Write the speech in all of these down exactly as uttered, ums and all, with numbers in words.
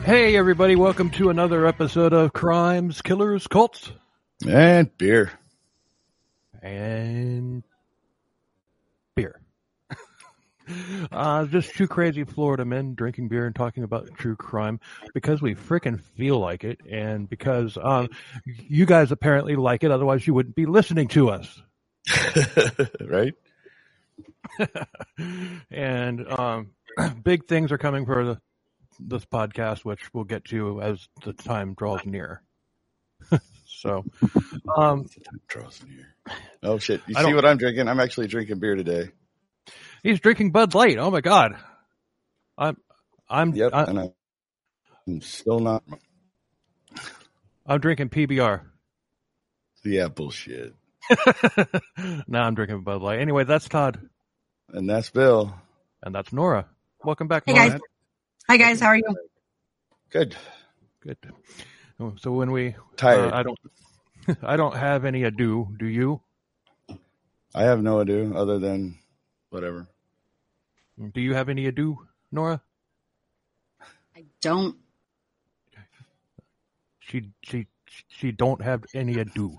Hey, everybody, welcome to another episode of Crimes, Killers, Cults. And beer. And beer. uh, just two crazy Florida men drinking beer and talking about true crime because we frickin' feel like it and because um, you guys apparently like it, otherwise you wouldn't be listening to us. Right? And um, big things are coming for the this podcast, which we'll get to as the time draws near. so, um, the time draws near. Oh shit! You I see what I'm drinking? I'm actually drinking beer today. He's drinking Bud Light. Oh my god! I'm, I'm, Yep, I, and I'm still not. I'm drinking P B R. Yeah, bullshit. Now I'm drinking Bud Light. Anyway, that's Todd, And that's Bill, and that's Nora. Welcome back, Hey Nora. guys. Hi guys, how are you? Good. Good. So when we Tired. uh, I don't, I don't have any ado. Do you? I have no ado other than whatever. Do you have any ado, Nora? I don't. She she she don't have any ado.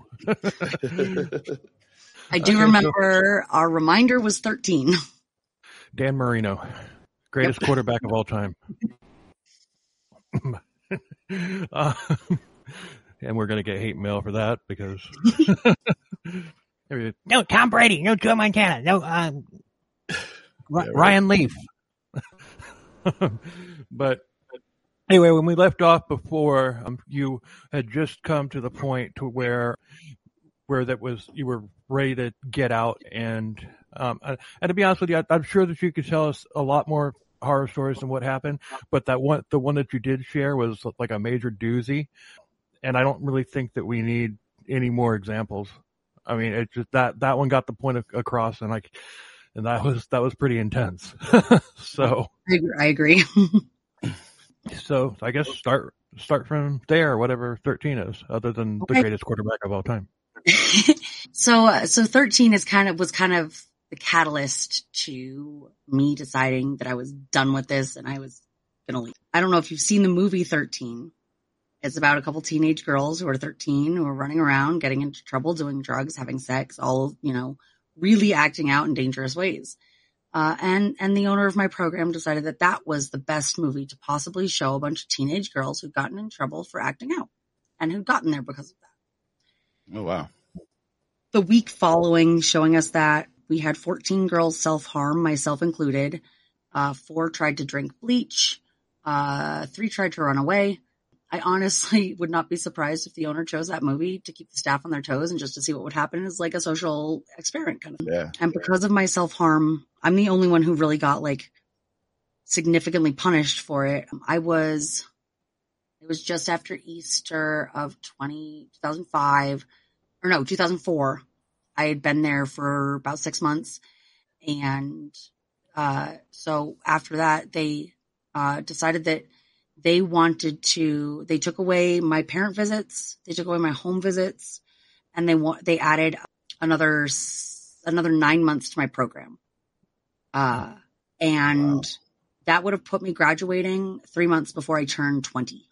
I do Okay, remember our reminder was thirteen. Dan Marino, greatest Yep. quarterback of all time. uh, and we're going to get hate mail for that because no Tom Brady, no Joe Montana, no um, Yeah, right. Ryan Leaf. But anyway, when we left off before, um, you had just come to the point to where where that was you were ready to get out, and um, and to be honest with you, I, I'm sure that you could tell us a lot more horror stories than what happened, but that one, the one that you did share was like a major doozy, and I don't really think that we need any more examples. I mean, it just that that one got the point across, and like, and that was that was pretty intense. so, I agree. I agree. so I guess start start from there, whatever thirteen is, other than Okay. the greatest quarterback of all time. so, uh, so thirteen is kind of was kind of the catalyst to me deciding that I was done with this and I was gonna leave. I don't know if you've seen the movie thirteen. It's about a couple teenage girls who are thirteen who are running around, getting into trouble, doing drugs, having sex, all, you know, really acting out in dangerous ways. Uh, and, and the owner of my program decided that that was the best movie to possibly show a bunch of teenage girls who'd gotten in trouble for acting out and who'd gotten there because of that. Oh wow. The week following showing us that, we had fourteen girls self-harm, myself included. Uh, four tried to drink bleach. Uh, three tried to run away. I honestly would not be surprised if the owner chose that movie to keep the staff on their toes and just to see what would happen as like a social experiment kind of thing. Yeah. And because of my self-harm, I'm the only one who really got like significantly punished for it. I was, it was just after Easter of twenty, two thousand five, or no, two thousand four. I had been there for about six months. And uh, so after that, they uh, decided that they wanted to, they took away my parent visits, they took away my home visits, and they want, they added another, another nine months to my program. Uh, and Wow. that would have put me graduating three months before I turned twenty.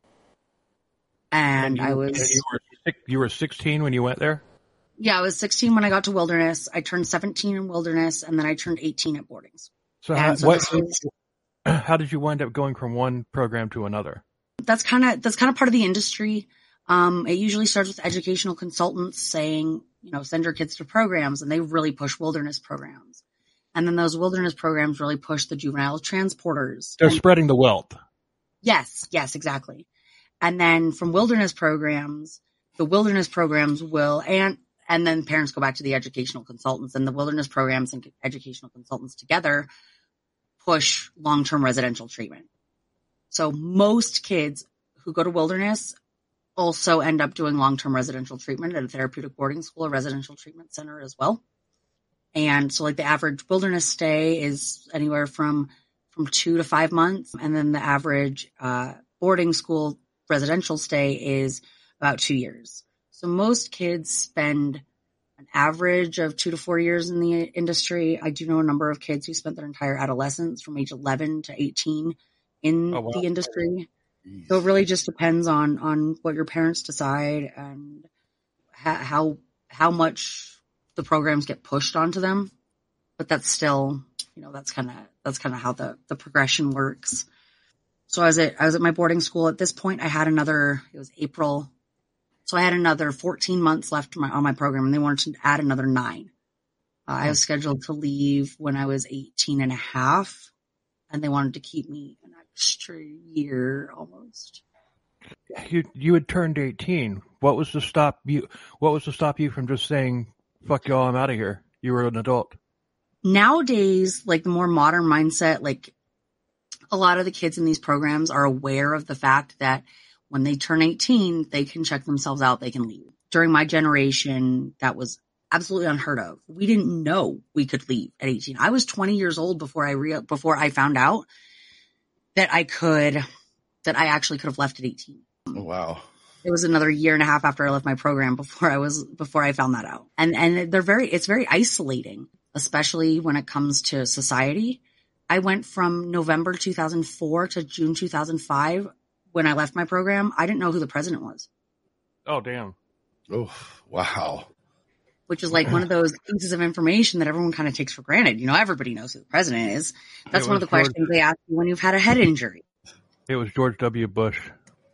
And, you, I was, and you were six, you were sixteen when you went there. yeah, I was sixteen when I got to Wilderness. I turned seventeen in Wilderness, and then I turned eighteen at boardings. So, And how, so what? this was- How did you wind up going from one program to another? that's kind of that's kind of part of the industry. Um, it usually starts with educational consultants saying, you know, send your kids to programs, and they really push Wilderness programs. And then those Wilderness programs really push the juvenile transporters. They're And- spreading the wealth. Yes, yes, exactly. And then from Wilderness programs, the Wilderness programs will, and and then parents go back to the educational consultants, and the Wilderness programs and educational consultants together push long-term residential treatment. So most kids who go to Wilderness also end up doing long-term residential treatment at a therapeutic boarding school or residential treatment center as well. And so like the average Wilderness stay is anywhere from, from two to five months. And then the average uh, boarding school residential stay is about two years. So most kids spend an average of two to four years in the industry. I do know a number of kids who spent their entire adolescence from age eleven to eighteen in Oh, wow. the industry. So it really just depends on, on what your parents decide and ha- how, how much the programs get pushed onto them. But that's still, you know, that's kind of, that's kind of how the, the progression works. So I was at, I was at my boarding school. At this point, I had another, it was April. So I had another fourteen months left on my, on my program, and they wanted to add another nine. Uh, I was scheduled to leave when I was eighteen and a half, and they wanted to keep me an extra year almost. You you had turned eighteen. What was to stop you? What was to stop you from just saying, "Fuck y'all, I'm out of here"? You were an adult. Nowadays, like the more modern mindset, like a lot of the kids in these programs are aware of the fact that when they turn eighteen, they can check themselves out, they can leave. During my generation, that was absolutely unheard of. We didn't know we could leave at eighteen. I was twenty years old before I re- before I found out that I could, that I actually could have left at eighteen. Oh, wow. It was another year and a half after I left my program before I was, before I found that out. And, and they're very, it's very isolating, especially when it comes to society. I went from November two thousand four to June two thousand five. When I left my program, I didn't know who the president was. Oh, damn. Oh, wow. Which is like one of those pieces of information that everyone kind of takes for granted. You know, everybody knows who the president is. That's one of the George, questions they ask you when you've had a head injury. It was George W. Bush.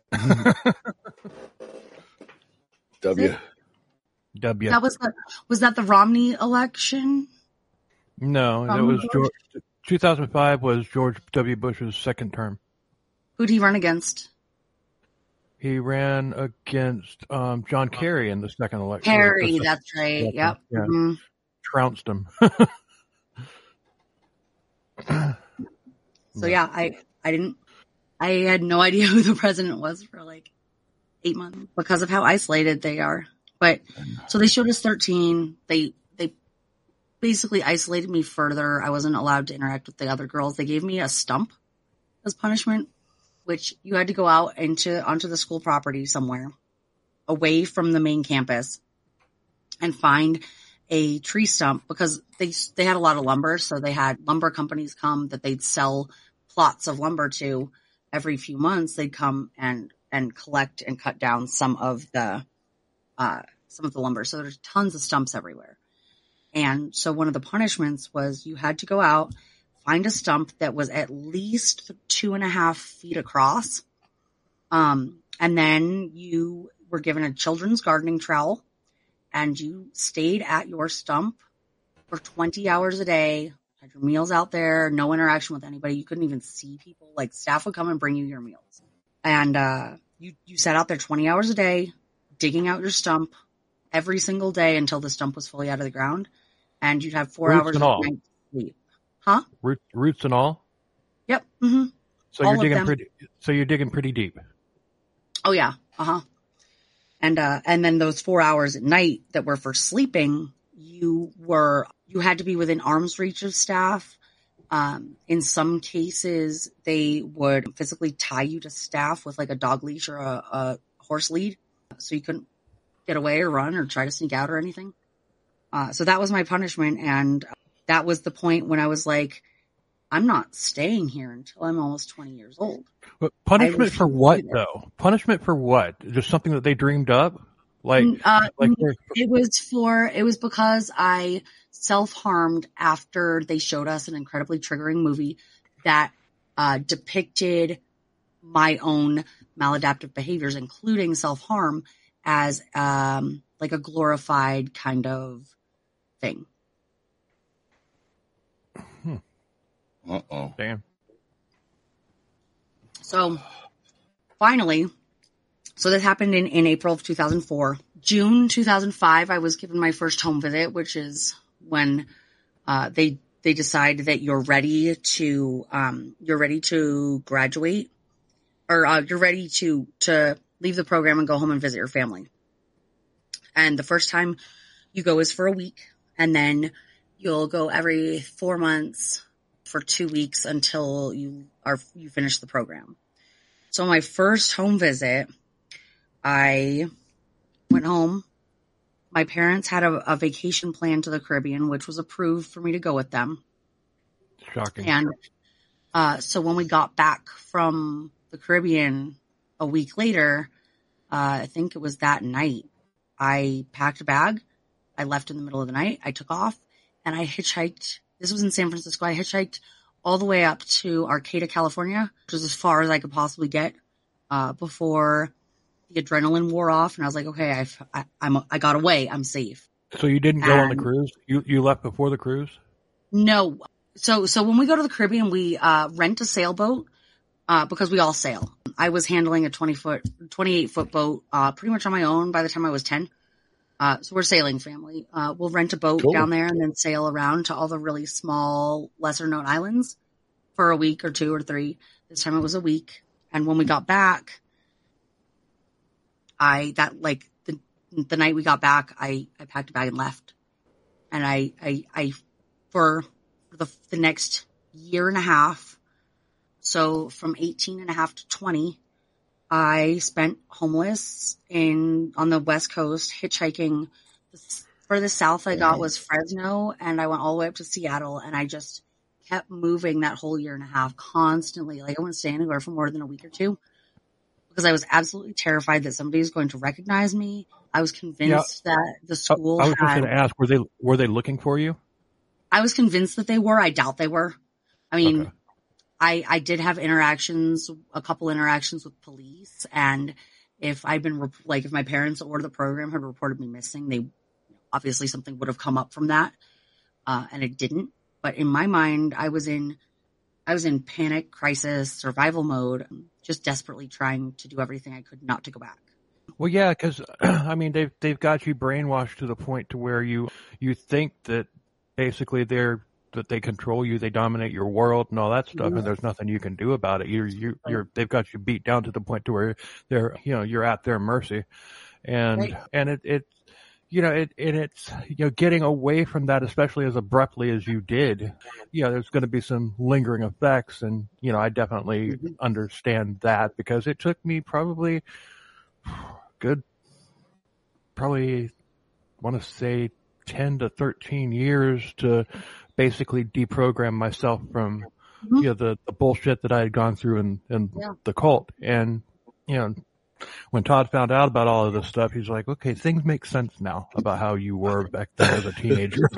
W. W. That was the, was that the Romney election? No, it Romney was Bush? George. two thousand five was George W. Bush's second term. Who'd he run against? He ran against um, John Kerry in the second election. Kerry, The that's right. second- Yep. Yeah, Mm-hmm. trounced him. So yeah, I, I didn't, I had no idea who the president was for like eight months because of how isolated they are. But so they showed us thirteen. They, they basically isolated me further. I wasn't allowed to interact with the other girls. They gave me a stump as punishment, which you had to go out into, onto the school property somewhere away from the main campus and find a tree stump because they, they had a lot of lumber. So they had lumber companies come that they'd sell plots of lumber to every few months. They'd come and, and collect and cut down some of the, uh, some of the lumber. So there's tons of stumps everywhere. And so one of the punishments was you had to go out, find a stump that was at least two and a half feet across. Um, and then you were given a children's gardening trowel and you stayed at your stump for twenty hours a day, had your meals out there, no interaction with anybody. You couldn't even see people. Like staff would come and bring you your meals. And, uh, you, you sat out there twenty hours a day, digging out your stump every single day until the stump was fully out of the ground. And you'd have four Roots hours and of all. night sleep. Huh? Root, roots and all. Yep. Mm-hmm. So All you're of digging them. pretty. So you're digging pretty deep. Oh yeah. Uh-huh. And, uh, and then those four hours at night that were for sleeping, you were, you had to be within arm's reach of staff. Um, in some cases, they would physically tie you to staff with like a dog leash or a, a horse lead. So you couldn't get away or run or try to sneak out or anything. Uh, so that was my punishment. And that was the point when I was like, I'm not staying here until I'm almost twenty years old. But punishment refuse for to what, do that. though? Punishment for what? Just something that they dreamed up? Like, Uh, like it was for, it was because I self-harmed after they showed us an incredibly triggering movie that, uh, depicted my own maladaptive behaviors, including self-harm as, um, like a glorified kind of thing. Uh-oh. damn. So finally, so this happened in, in April of two thousand four. June two thousand five, I was given my first home visit, which is when uh, they they decide that you're ready to um, you're ready to graduate, or uh, you're ready to to leave the program and go home and visit your family. And the first time you go is for a week, and then you'll go every four months for two weeks until you are you finish the program. So my first home visit, I went home. My parents had a, a vacation plan to the Caribbean, which was approved for me to go with them. Shocking. And uh, so when we got back from the Caribbean a week later, uh, I think it was that night, I packed a bag. I left in the middle of the night. I took off and I hitchhiked. This was in San Francisco. I hitchhiked all the way up to Arcata, California, which was as far as I could possibly get, uh, before the adrenaline wore off. And I was like, okay, I've, I, I'm, I got away. I'm safe. So you didn't go and on the cruise? You, you left before the cruise? No. So, so when we go to the Caribbean, we, uh, rent a sailboat, uh, because we all sail. I was handling a twenty foot, twenty-eight foot boat, uh, pretty much on my own by the time I was ten. Uh, so we're a sailing family. Uh, we'll rent a boat Cool. down there and then sail around to all the really small, lesser known islands for a week or two or three. This time it was a week. And when we got back, I, that like the, the night we got back, I, I packed a bag and left. And I, I, I, for the, the next year and a half, so from eighteen and a half to twenty, I spent homeless in on the West Coast, hitchhiking. For the south I got was Fresno, and I went all the way up to Seattle, and I just kept moving that whole year and a half constantly. Like I wouldn't stay anywhere for more than a week or two because I was absolutely terrified that somebody was going to recognize me. I was convinced yeah. that the school I was had, just going to ask, were they were they looking for you? I was convinced that they were. I doubt they were. I mean, Okay. I, I did have interactions, a couple interactions with police, and if I'd been, like, if my parents or the program had reported me missing, they, obviously something would have come up from that, uh, and it didn't. But in my mind, I was in, I was in panic, crisis, survival mode, just desperately trying to do everything I could not to go back. Well, yeah, because, I mean, they've, they've got you brainwashed to the point to where you, you think that basically they're, that they control you, they dominate your world and all that stuff, and there's nothing you can do about it. You're, you, you're, they've got you beat down to the point to where they're, you know, you're at their mercy. And, right. and it, it, you know, it, and it's, you know, getting away from that, especially as abruptly as you did, you know, there's going to be some lingering effects. And, you know, I definitely mm-hmm. understand that because it took me probably good, probably want to say ten to thirteen years to basically deprogram myself from, mm-hmm. you know, the, the bullshit that I had gone through in, in yeah. the cult. And, you know, when Todd found out about all of this stuff, he's like, okay, things make sense now about how you were back then as a teenager.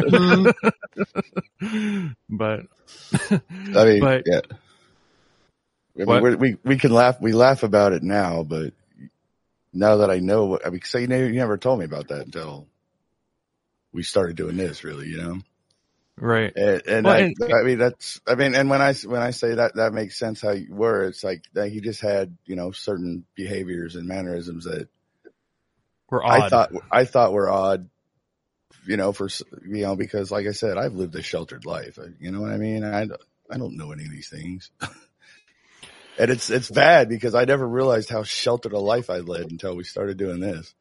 but, I mean, but, yeah. I mean, we're, we, we can laugh, we laugh about it now, but now that I know what, I mean, so you, never, you never told me about that until we started doing this, really, you know? Right. And, and well, I, and, I mean, that's, I mean, and when I, when I say that, that makes sense how you were, it's like that he just had, you know, certain behaviors and mannerisms that were odd. I thought, I thought were odd, you know, for, you know, because like I said, I've lived a sheltered life. You know what I mean? I, I don't know any of these things. And it's, it's bad because I never realized how sheltered a life I led until we started doing this.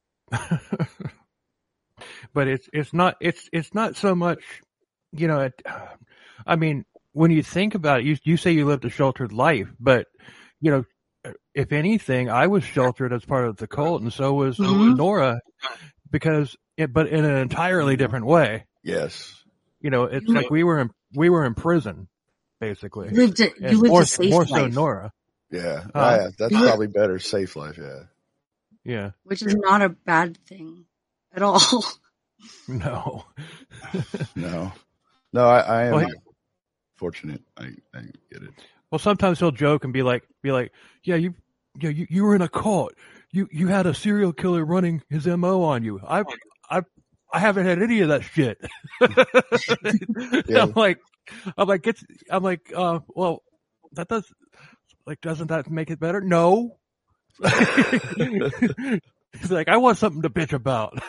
But it's, it's not, it's, it's not so much, you know, it, I mean, when you think about it, you, you say you lived a sheltered life, but, you know, if anything, I was sheltered as part of the cult, and so was mm-hmm. Nora, because, it, but in an entirely different way. Yes. You know, it's like we were in, we were in prison, basically. You lived a, you lived more, a safe more life. so Nora. Yeah. Uh, yeah that's probably better. Safe life. Yeah. Yeah. Which is not a bad thing at all. No. no. No, I, I am well, fortunate. I, I get it. Well, sometimes he'll joke and be like, be like, yeah, you, you, you, you were in a cult. You, you had a serial killer running his M O on you. I, I, I haven't had any of that shit. yeah. I'm like, I'm like, it's, I'm like, uh, well, that does, like, doesn't that make it better? No. He's like, I want something to bitch about.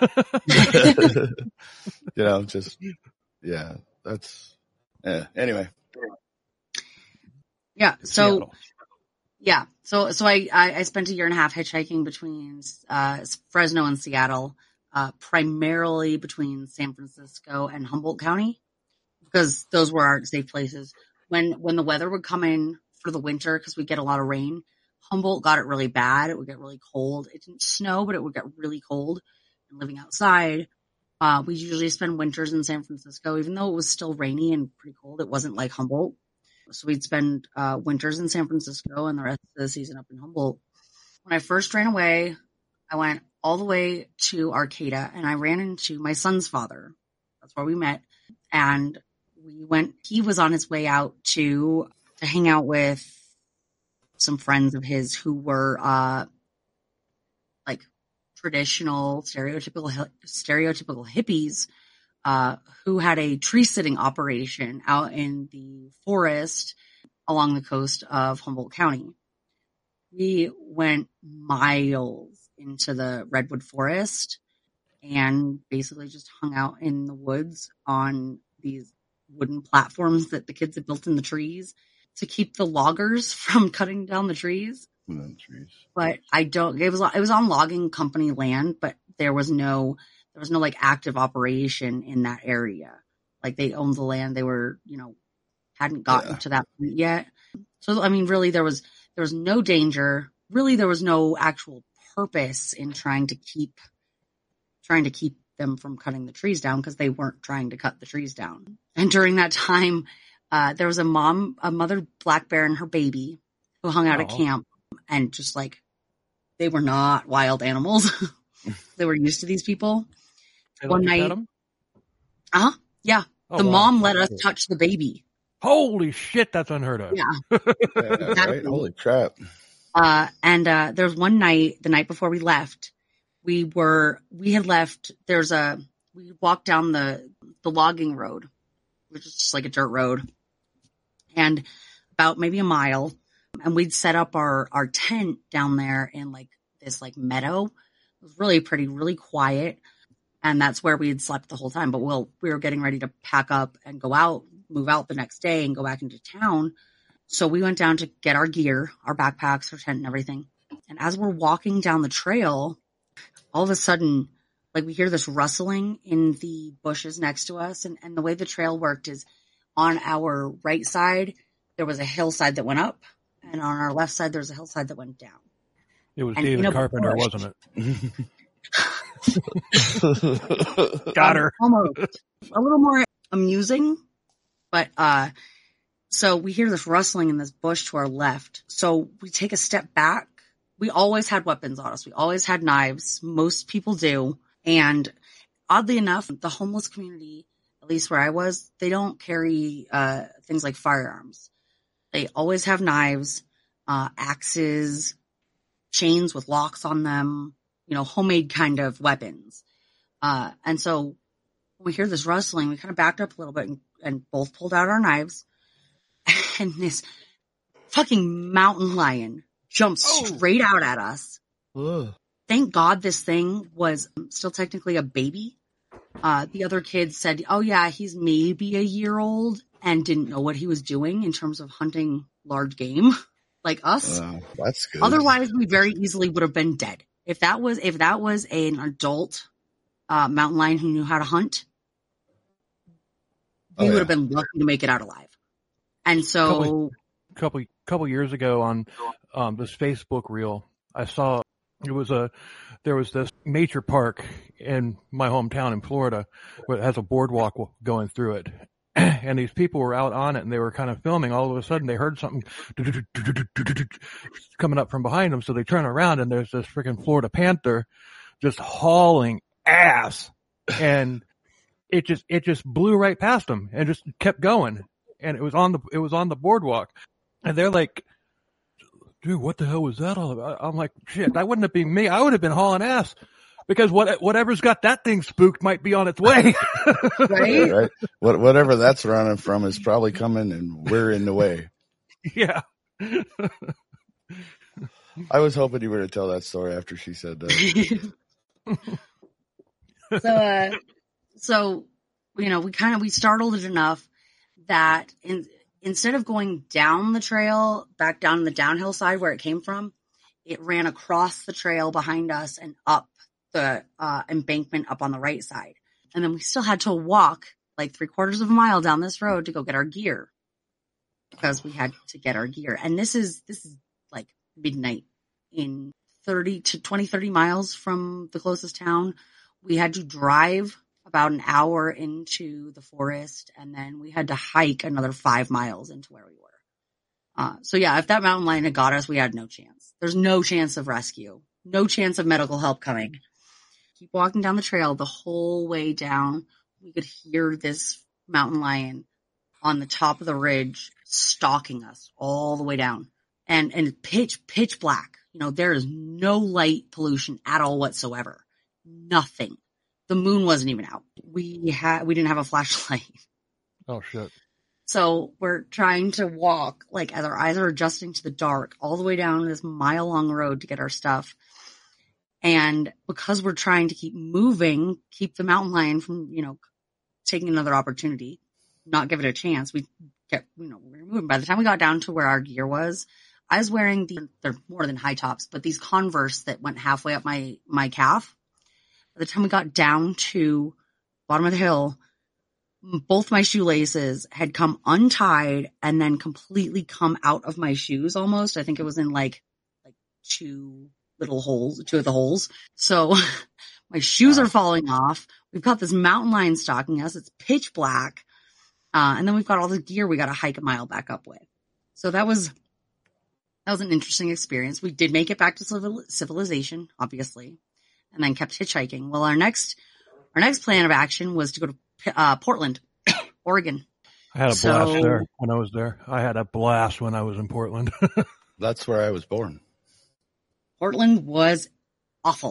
you know, just, yeah, that's, yeah. Anyway. Yeah. So, Seattle. yeah. So, so I, I, I spent a year and a half hitchhiking between, uh, Fresno and Seattle, uh, primarily between San Francisco and Humboldt County, because those were our safe places. When, when the weather would come in for the winter, because we get a lot of rain, Humboldt got it really bad. It would get really cold. It didn't snow, but it would get really cold. And living outside, uh, we usually spend winters in San Francisco, even though it was still rainy and pretty cold. It wasn't like Humboldt. So we'd spend uh, winters in San Francisco and the rest of the season up in Humboldt. When I first ran away, I went all the way to Arcata and I ran into my son's father. That's where we met. And we went, he was on his way out to, to hang out with some friends of his who were, uh, like traditional, stereotypical, stereotypical hippies, uh, who had a tree sitting operation out in the forest along the coast of Humboldt County. We went miles into the redwood forest and basically just hung out in the woods on these wooden platforms that the kids had built in the trees to keep the loggers from cutting down the trees. The trees. But I don't, it was, it was on logging company land, but there was no, there was no like active operation in that area. Like they owned the land. They were, you know, hadn't gotten yeah. to that point yet. So, I mean, really there was, there was no danger. Really, there was no actual purpose in trying to keep, trying to keep them from cutting the trees down because they weren't trying to cut the trees down. And during that time, uh, there was a mom, a mother black bear and her baby who hung out oh. at camp and just like, they were not wild animals. They were used to these people. They One night, uh-huh, yeah. Oh, the wow. mom let us touch the baby. Holy shit, that's unheard of. Yeah. yeah exactly. Right? Holy crap. Uh, and, uh, there was one night, the night before we left, we were, we had left, there's a, we walked down the, the logging road, which is just like a dirt road, and about maybe a mile, and we'd set up our, our tent down there in like this like meadow. It was really pretty, really quiet. And that's where we had slept the whole time. But we'll, we were getting ready to pack up and go out, move out the next day and go back into town. So we went down to get our gear, our backpacks, our tent and everything. And as we're walking down the trail, all of a sudden, like we hear this rustling in the bushes next to us. And, and the way the trail worked is on our right side, there was a hillside that went up. And on our left side, there was a hillside that went down. It was and David Carpenter, bush, wasn't it? Got her. Almost. A little more amusing. But, uh, so we hear this rustling in this bush to our left. So we take a step back. We always had weapons on us. We always had knives. Most people do. And oddly enough, the homeless community, at least where I was, they don't carry, uh, things like firearms. They always have knives, uh, axes, chains with locks on them, you know, homemade kind of weapons. Uh, and so when we hear this rustling, we kind of backed up a little bit and, and both pulled out our knives. And this fucking mountain lion jumped oh. straight out at us. Ugh. Thank God this thing was still technically a baby. Uh, the other kids said, oh yeah, he's maybe a year old and didn't know what he was doing in terms of hunting large game like us. Uh, that's good. Otherwise, we very easily would have been dead. If that was, if that was an adult, uh, mountain lion who knew how to hunt, we oh, yeah. would have been lucky to make it out alive. And so, couple, couple, couple years ago on, um, this Facebook reel, I saw it was a, there was this nature park in my hometown in Florida where it has a boardwalk going through it. And these people were out on it and they were kind of filming. All of a sudden they heard something coming up from behind them. So they turn around and there's this freaking Florida panther just hauling ass. And it just, it just blew right past them and just kept going. And it was on the, it was on the boardwalk. And they're like, dude, what the hell was that all about? I'm like, shit, that wouldn't have been me. I would have been hauling ass. Because what, whatever's got that thing spooked might be on its way. Right? Right. What, whatever that's running from is probably coming and we're in the way. Yeah. I was hoping you were to tell that story after she said that. so, uh, so, you know, we kind of, we startled it enough that in, instead of going down the trail, back down the downhill side where it came from, it ran across the trail behind us and up the uh, embankment up on the right side. And then we still had to walk like three quarters of a mile down this road to go get our gear because we had to get our gear. And this is, this is like midnight in thirty to twenty, thirty miles from the closest town. We had to drive about an hour into the forest and then we had to hike another five miles into where we were. Uh, so yeah, if that mountain lion had got us, we had no chance. There's no chance of rescue. No chance of medical help coming. Keep walking down the trail the whole way down. We could hear this mountain lion on the top of the ridge stalking us all the way down. And, and pitch, pitch black. You know, there is no light pollution at all whatsoever. Nothing. The moon wasn't even out. We had, we didn't have a flashlight. Oh shit. So we're trying to walk, like as our eyes are adjusting to the dark, all the way down this mile long road to get our stuff. And because we're trying to keep moving, keep the mountain lion from, you know, taking another opportunity, not give it a chance, we kept, you know, we were moving. By the time we got down to where our gear was, I was wearing the, they're more than high tops, but these Converse that went halfway up my, my calf. By the time we got down to bottom of the hill, both my shoelaces had come untied and then completely come out of my shoes almost. I think it was in like, like two little holes, two of the holes. So my shoes are falling off. We've got this mountain lion stalking us. It's pitch black. Uh, and then we've got all the gear we got to hike a mile back up with. So that was, that was an interesting experience. We did make it back to civil, civilization, obviously, and then kept hitchhiking. Well, our next, our next plan of action was to go to uh, Portland, Oregon. I had a So- blast there when I was there. I had a blast when I was in Portland. That's where I was born. Portland was awful.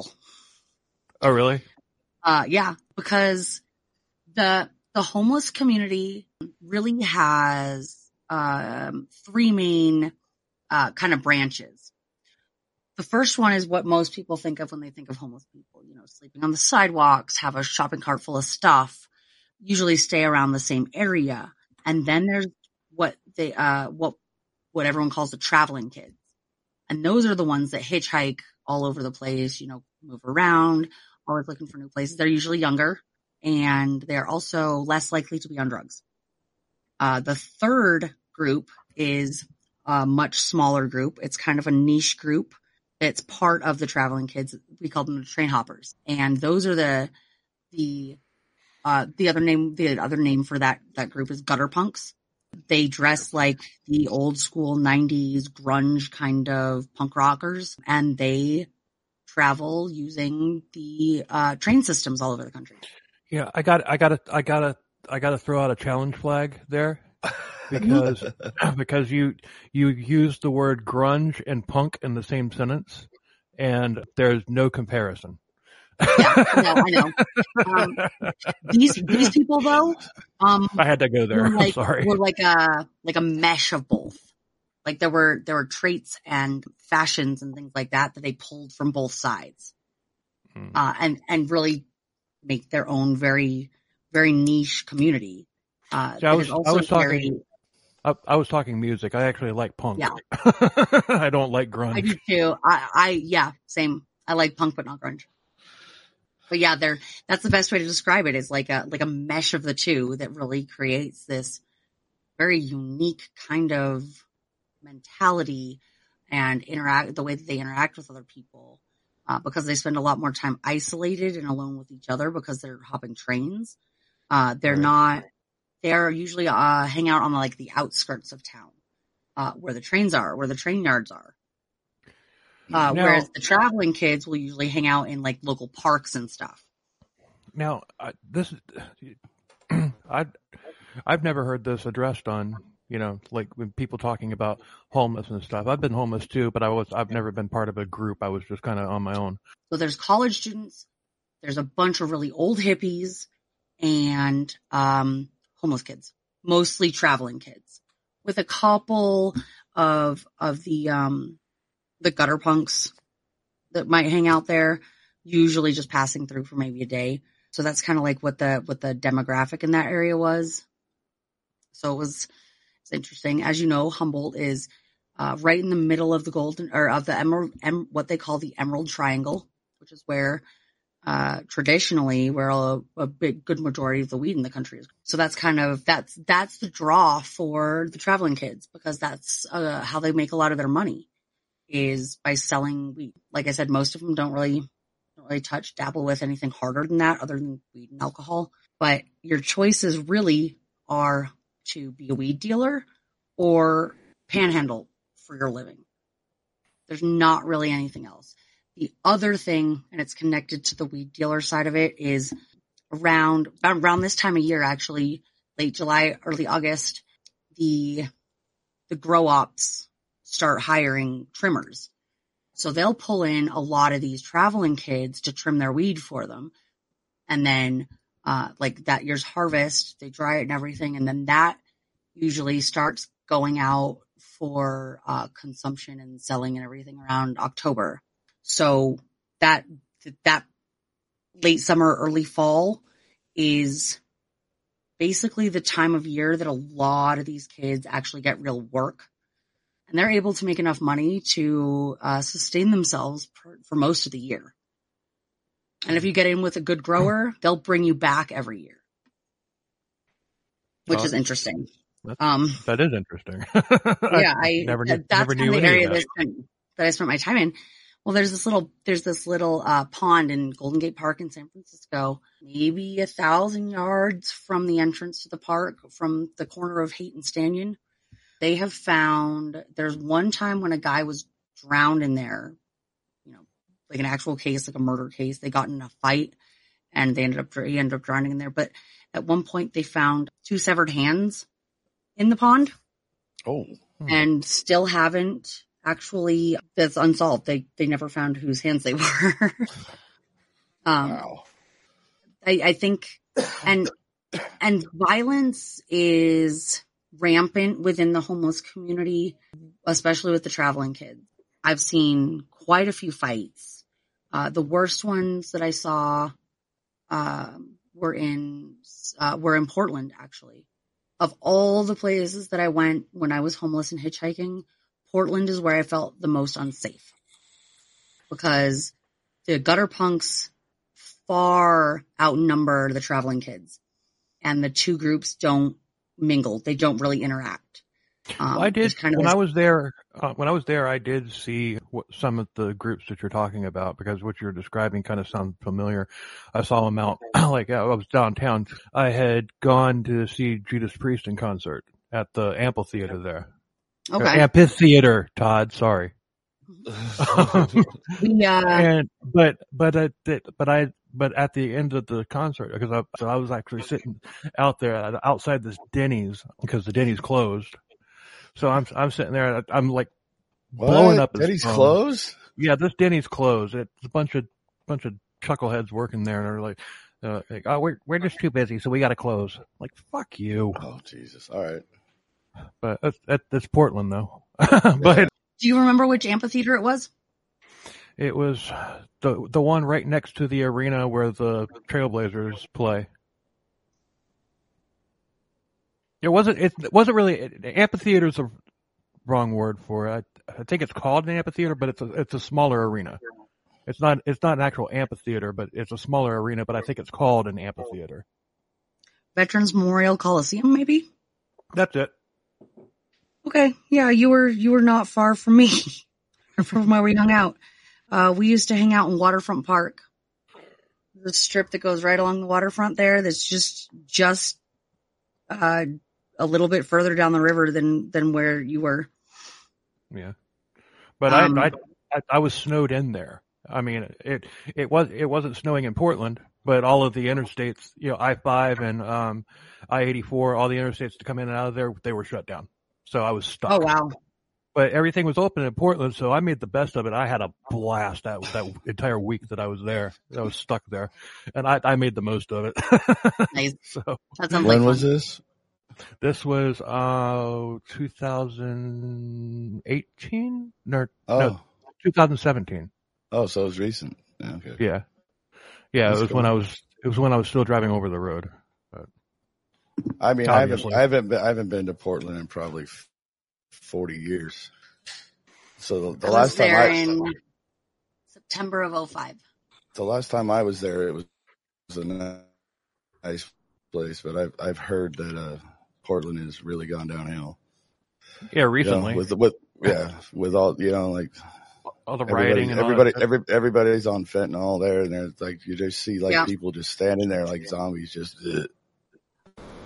Oh, really? Uh, yeah, because the, the homeless community really has, um, three main, uh, kind of branches. The first one is what most people think of when they think of homeless people, you know, sleeping on the sidewalks, have a shopping cart full of stuff, usually stay around the same area. And then there's what they, uh, what, what everyone calls the traveling kids. And those are the ones that hitchhike all over the place, you know, move around, always looking for new places. They're usually younger and they're also less likely to be on drugs. Uh, the third group is a much smaller group. It's kind of a niche group. It's part of the traveling kids. We call them the train hoppers. And those are the, the, uh, the other name, the other name for that, that group is gutter punks. They dress like the old school nineties grunge kind of punk rockers, and they travel using the uh, train systems all over the country. Yeah, I got, I got to, I got to, I got to throw out a challenge flag there because because you you used the word grunge and punk in the same sentence, and there's no comparison. Yeah, no, I know. Um, these these people though, um, I had to go there. were like, I'm sorry. were like a like a mesh of both. Like there were there were traits and fashions and things like that that they pulled from both sides, Hmm. uh, and and really make their own very very niche community. Uh, See, I that was- is I also was talking- very. I, I was talking music. I actually like punk. Yeah. I don't like I grunge. do too. I, I, yeah, same. I like punk, but not grunge. But yeah, they're, that's the best way to describe it, is like a, like a mesh of the two that really creates this very unique kind of mentality and interact, the way that they interact with other people, uh, because they spend a lot more time isolated and alone with each other because they're hopping trains. Uh, they're Right. not, they're usually, uh, hang out on like the outskirts of town, uh, where the trains are, where the train yards are. Uh, Now- whereas the traveling kids will usually hang out in like local parks and stuff. Now, I, this is, I, I've never heard this addressed on, you know, like when people talking about homeless and stuff. I've been homeless too, but I was, I've never been part of a group. I was just kind of on my own. So there's college students, there's a bunch of really old hippies, and um, homeless kids, mostly traveling kids, with a couple of of the um, the gutter punks that might hang out there, usually just passing through for maybe a day. So that's kind of like what the what the demographic in that area was. So it was it's interesting. As you know, Humboldt is uh, right in the middle of the golden or of the emerald, em, what they call the Emerald Triangle, which is where uh, traditionally where a, a big good majority of the weed in the country is. So that's kind of that's that's the draw for the traveling kids, because that's uh, how they make a lot of their money, is by selling weed. Like I said, most of them don't really don't really touch dabble with anything harder than that other than weed and alcohol. But your choices really are to be a weed dealer or panhandle for your living. There's not really anything else. The other thing, and it's connected to the weed dealer side of it, is around around this time of year, actually, late July, early August, the the grow ops start hiring trimmers. So they'll pull in a lot of these traveling kids to trim their weed for them. And then, uh, like that year's harvest, they dry it and everything. And then that usually starts going out for, uh, consumption and selling and everything around October. So that, that late summer, early fall is basically the time of year that a lot of these kids actually get real work. And they're able to make enough money to uh, sustain themselves for, for most of the year. And if you get in with a good grower, they'll bring you back every year, which oh, is interesting. Um, that is interesting. yeah, I, never, that, never that's knew kind of the area that. that I, spent, that I spent my time in. Well, there's this little, there's this little uh, pond in Golden Gate Park in San Francisco, maybe a thousand yards from the entrance to the park, from the corner of Haight and Stanton. They have found, there's one time when a guy was drowned in there, you know, like an actual case, like a murder case. They got in a fight and they ended up, he ended up drowning in there. But at one point they found two severed hands in the pond. Oh. And still haven't actually, that's unsolved. They, they never found whose hands they were. um, wow. I, I think, and, and violence is rampant within the homeless community, especially with the traveling kids. I've seen quite a few fights. Uh, the worst ones that I saw, uh, were in, uh, were in Portland, actually. Of all the places that I went when I was homeless and hitchhiking, Portland is where I felt the most unsafe. Because the gutter punks far outnumber the traveling kids. And the two groups don't mingle. They don't really interact. Um, well, I did kind of when this- I was there. Uh, when I was there, I did see what, some of the groups that you're talking about, because what you're describing kind of sounds familiar. I saw them out, like I was downtown. I had gone to see Judas Priest in concert at the amphitheater there. Okay. Or amphitheater, Todd. Sorry. yeah. And but but I but I but at the end of the concert, because I, so I was actually sitting out there outside this Denny's, because the Denny's closed. So I'm I'm sitting there, I'm like what? blowing up. Denny's closed? Yeah, this Denny's closed. It's a bunch of bunch of chuckleheads working there, and they're like, uh, like, oh, we're we're just too busy, so we got to close. Like, fuck you. Oh Jesus! All right. But that's, that, that's Portland, though. But yeah. Do you remember which amphitheater it was? It was the the one right next to the arena where the Trailblazers play. It wasn't. It wasn't really. It, amphitheater is the wrong word for it. I, I think it's called an amphitheater, but it's a it's a smaller arena. It's not. It's not an actual amphitheater, but it's a smaller arena. But I think it's called an amphitheater. Veterans Memorial Coliseum, maybe. That's it. Okay, yeah, you were you were not far from me, from where we hung out. Uh, we used to hang out in Waterfront Park, the strip that goes right along the waterfront there. That's just just uh, a little bit further down the river than than where you were. Yeah, but um, I, I I was snowed in there. I mean, it it was it wasn't snowing in Portland, but all of the interstates, you know, I five and um, I eighty-four, all the interstates to come in and out of there, they were shut down. So I was stuck. Oh, wow. But everything was open in Portland, so I made the best of it. I had a blast that that entire week that I was there. I was stuck there, and I, I made the most of it. Nice. So that sounds when like was fun. this? This was uh two thousand eighteen? No, oh. no, two thousand seventeen. Oh, so it was recent. Yeah, okay. Yeah, yeah. That's it was cool. when I was. It was when I was still driving over the road. But I mean, I haven't, obviously. I haven't, been, I haven't been to Portland in probably forty years. So the, the I last was there time I, in September of oh five. the last time I was there, it was, it was a nice place, but I've, I've heard that, uh, Portland has really gone downhill. Yeah, recently. You know, with, with, yeah, with all, you know, like all the everybody, rioting and everybody, all that. every, everybody's on fentanyl there, and there's like, you just see like Yeah. people just standing there like zombies, just, ugh.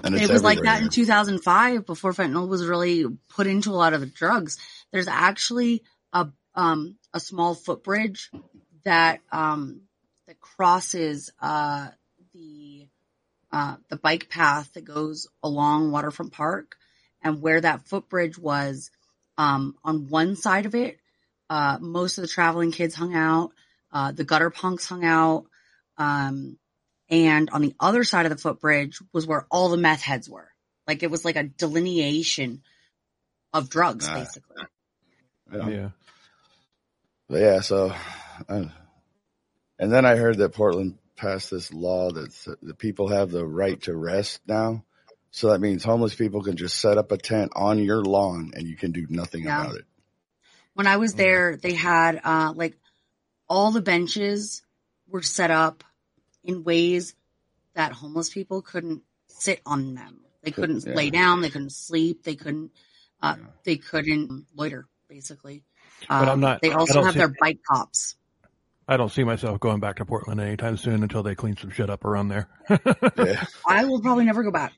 And it's it was like that everywhere. in two thousand five before fentanyl was really put into a lot of the drugs. There's actually a um a small footbridge that um that crosses uh the uh the bike path that goes along Waterfront Park, and where that footbridge was, um on one side of it, uh most of the traveling kids hung out, uh the gutter punks hung out, um and on the other side of the footbridge was where all the meth heads were. Like, it was like a delineation of drugs, Ah. basically. Yeah. Yeah. But yeah, so, uh, and then I heard that Portland passed this law that s- that people have the right to rest now. So that means homeless people can just set up a tent on your lawn and you can do nothing Yeah. about it. When I was there, they had, uh, like, all the benches were set up in ways that homeless people couldn't sit on them. They couldn't Yeah. lay down. They couldn't sleep. They couldn't, uh, Yeah. they couldn't loiter, basically. But I'm Um, not- They I also don't have see- their bike cops. I don't see myself going back to Portland anytime soon until they clean some shit up around there. Yeah. I will probably never go back.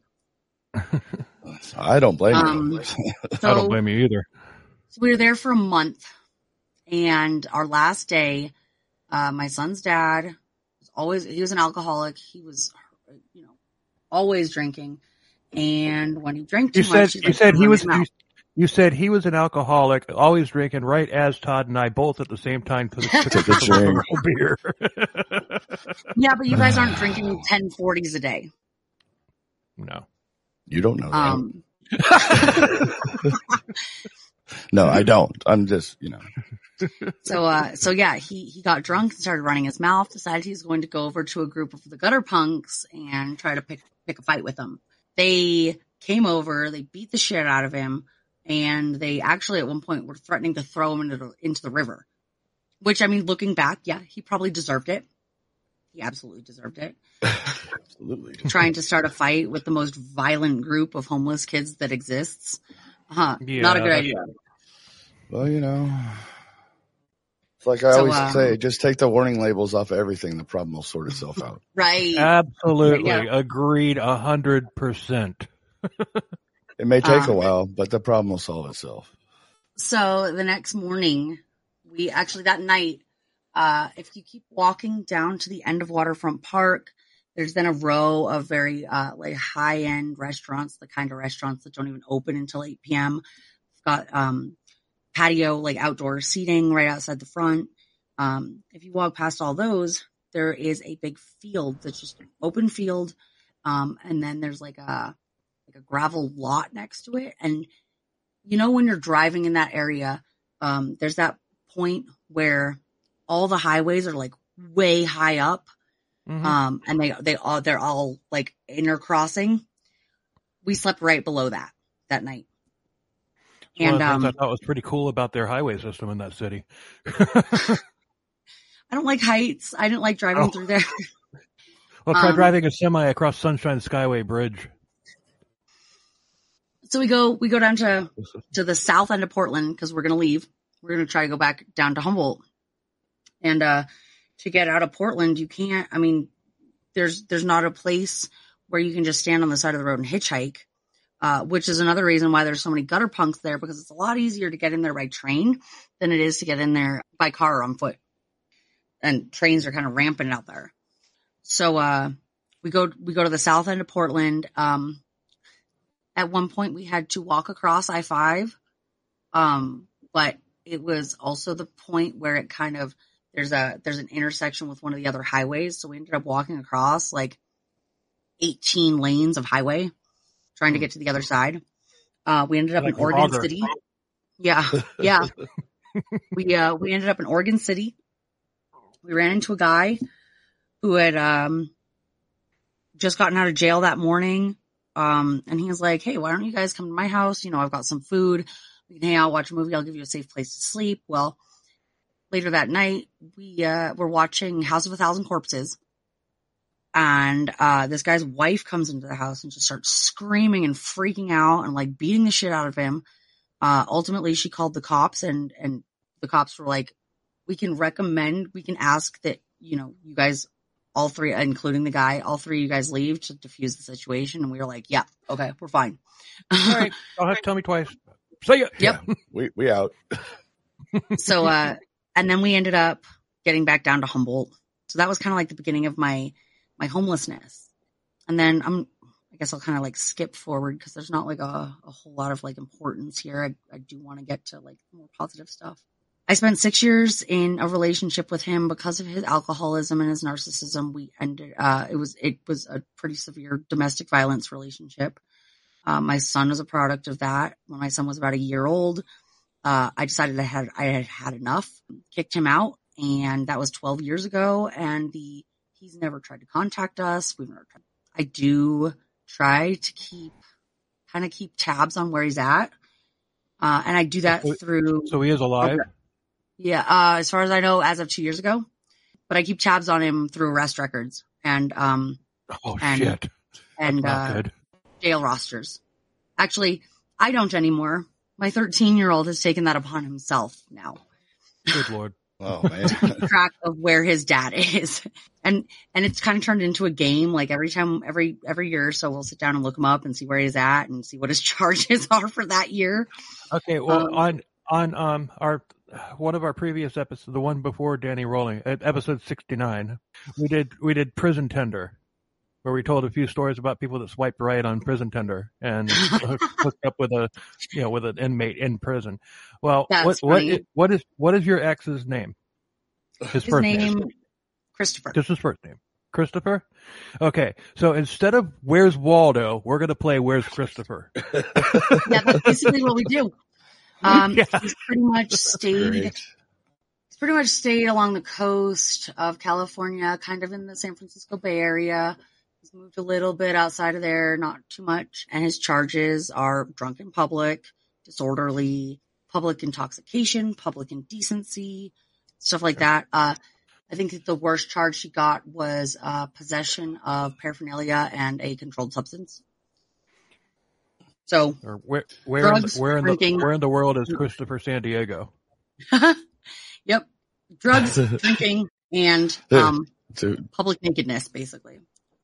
I don't blame Um, you. So, I don't blame you either. so we were there for a month, and our last day, uh, my son's dad was always, he was an alcoholic. He was, you know, always drinking. And when he drank too You said much, he's you like, said he "Run was his mouth." you, you said he was an alcoholic, always drinking, right as Todd and I both at the same time took, took, Took a took a drink. little beer. Yeah, but you guys aren't drinking ten forties a day. No. You don't know that. Um, No, I don't. I'm just, you know. so, uh, so yeah, he, he got drunk and started running his mouth, decided he was going to go over to a group of the gutter punks and try to pick, pick a fight with them. They came over, they beat the shit out of him, and they actually at one point were threatening to throw him into the, into the river. Which, I mean, looking back, yeah, he probably deserved it. He absolutely deserved it. Absolutely. Trying to start a fight with the most violent group of homeless kids that exists. Uh-huh. Yeah, Not a good that's- idea. Well, you know, it's like I So, always um, say, just take the warning labels off of everything. The problem will sort itself out. Right. Absolutely. Yeah. Agreed a hundred percent. It may take a Um, while, but the problem will solve itself. So the next morning, we actually, that night, uh, if you keep walking down to the end of Waterfront Park, there's then a row of very, uh, like high end restaurants, the kind of restaurants that don't even open until eight p.m. It's got, um, patio, like outdoor seating right outside the front. Um, if you walk past all those, there is a big field that's just an open field. Um, and then there's like a, like a gravel lot next to it. And you know, when you're driving in that area, um, there's that point where all the highways are like way high up. Mhm. Um, and they, they all, they're all like intercrossing. We slept right below that, that night. One of And, the things um, I thought was pretty cool about their highway system in that city. I don't like heights. I didn't like driving Oh. through there. Well, try Um, driving a semi across Sunshine Skyway Bridge. So we go, we go down to, to the south end of Portland because we're going to leave. We're going to try to go back down to Humboldt. And, uh, to get out of Portland, you can't, I mean, there's, there's not a place where you can just stand on the side of the road and hitchhike, uh, which is another reason why there's so many gutter punks there, because it's a lot easier to get in there by train than it is to get in there by car or on foot. And trains are kind of rampant out there. So, uh, we go, we go to the south end of Portland. Um, At one point, we had to walk across I five, um, but it was also the point where it kind of there's a there's an intersection with one of the other highways, so we ended up walking across like eighteen lanes of highway, trying to get to the other side. Uh, we ended up Like in Oregon Frogger. City. Yeah, yeah. we uh we ended up in Oregon City. We ran into a guy who had um just gotten out of jail that morning. Um, and he was like, "Hey, why don't you guys come to my house? You know, I've got some food. We can hang out, watch a movie. I'll give you a safe place to sleep." Well, later that night, we, uh, were watching House of a Thousand Corpses. And, uh, this guy's wife comes into the house and just starts screaming and freaking out and like beating the shit out of him. Uh, ultimately she called the cops and, and the cops were like, "We can recommend, we can ask that, you know, you guys all three, including the guy, all three of you guys leave to diffuse the situation. And we were like, yeah, okay, we're fine. All right. Don't have to tell me twice. See ya. Yep. Yeah, we, we out. So, uh, and then we ended up getting back down to Humboldt. So that was kind of like the beginning of my, my homelessness. And then I'm, I guess I'll kind of like skip forward because there's not like a, a whole lot of like importance here. I, I do want to get to like more positive stuff. I spent six years in a relationship with him because of his alcoholism and his narcissism. We ended, uh, it was, it was a pretty severe domestic violence relationship. Uh, my son was a product of that. When my son was about a year old, uh, I decided I had, I had had enough, kicked him out. And that was twelve years ago. And the, he's never tried to contact us. We've never tried. I do try to keep, kind of keep tabs on where he's at. Uh, and I do that through. So he is alive? Yeah. Uh, as far as I know, as of two years ago, but I keep tabs on him through arrest records and, um, oh and, shit. and, That's not uh, good. jail rosters. Actually, I don't anymore. My thirteen year old has taken that upon himself now. Good Lord. Oh man. Track of where his dad is. And, and it's kind of turned into a game. Like every time, every, every year or so we'll sit down and look him up and see where he's at and see what his charges are for that year. Okay. Well, Um, on, on, um, our, one of our previous episodes, the one before Danny Rolling, at episode sixty-nine, we did, we did Prison Tender, where we told a few stories about people that swiped right on Prison Tender and hooked up with a, you know, with an inmate in prison. Well, That's what, what, funny. is, what is, what is your ex's name? His, His first name, name. Christopher. Just his first name. Christopher? Okay. So instead of Where's Waldo, we're going to play Where's Christopher. Yeah, that's basically what we do. Um, Yeah. he's pretty much stayed, Great. he's pretty much stayed along the coast of California, kind of in the San Francisco Bay Area. He's moved a little bit outside of there, not too much. And his charges are drunk in public, disorderly, public intoxication, public indecency, stuff like that. Uh, I think that the worst charge she got was uh, possession of paraphernalia and a controlled substance. So, Or where, where, in drugs, the, where, in the, drinking. where in the world is Christopher San Diego? Yep, drugs, drinking, and um, So, public nakedness, basically.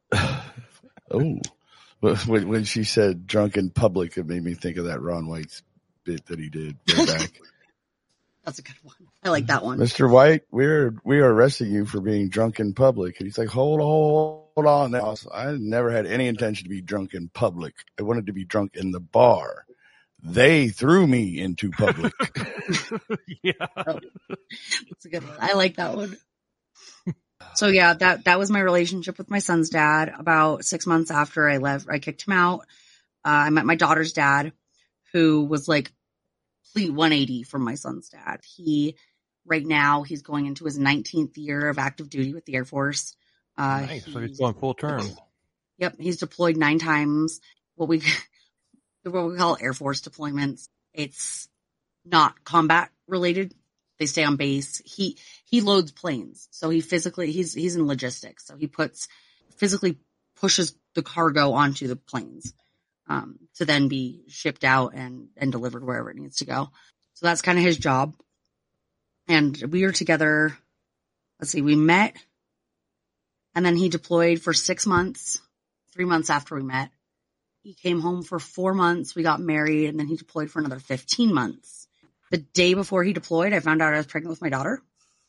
oh, when, when she said drunk in public, it made me think of that Ron White's bit that he did way back. That's a good one. I like that one. Mister White, we're we are arresting you for being drunk in public. And he's like, hold on, hold on now. I never had any intention to be drunk in public. I wanted to be drunk in the bar. They threw me into public. Yeah. Oh, that's a good one. I like that one. So yeah, that that was my relationship with my son's dad. About six months after I left, I kicked him out. Uh, I met my daughter's dad, who was like complete one eighty from my son's dad. He, right now, he's going into his nineteenth year of active duty with the Air Force. Uh, Nice. So he's going full term. Yep, he's deployed nine times. What we what we call Air Force deployments. It's not combat related. They stay on base. He he loads planes, so he physically he's he's in logistics. So he puts physically pushes the cargo onto the planes um, to then be shipped out and and delivered wherever it needs to go. So that's kind of his job. And we were together. Let's see, we met, and then he deployed for six months. Three months after we met, he came home for four months. We got married, and then he deployed for another fifteen months. The day before he deployed, I found out I was pregnant with my daughter.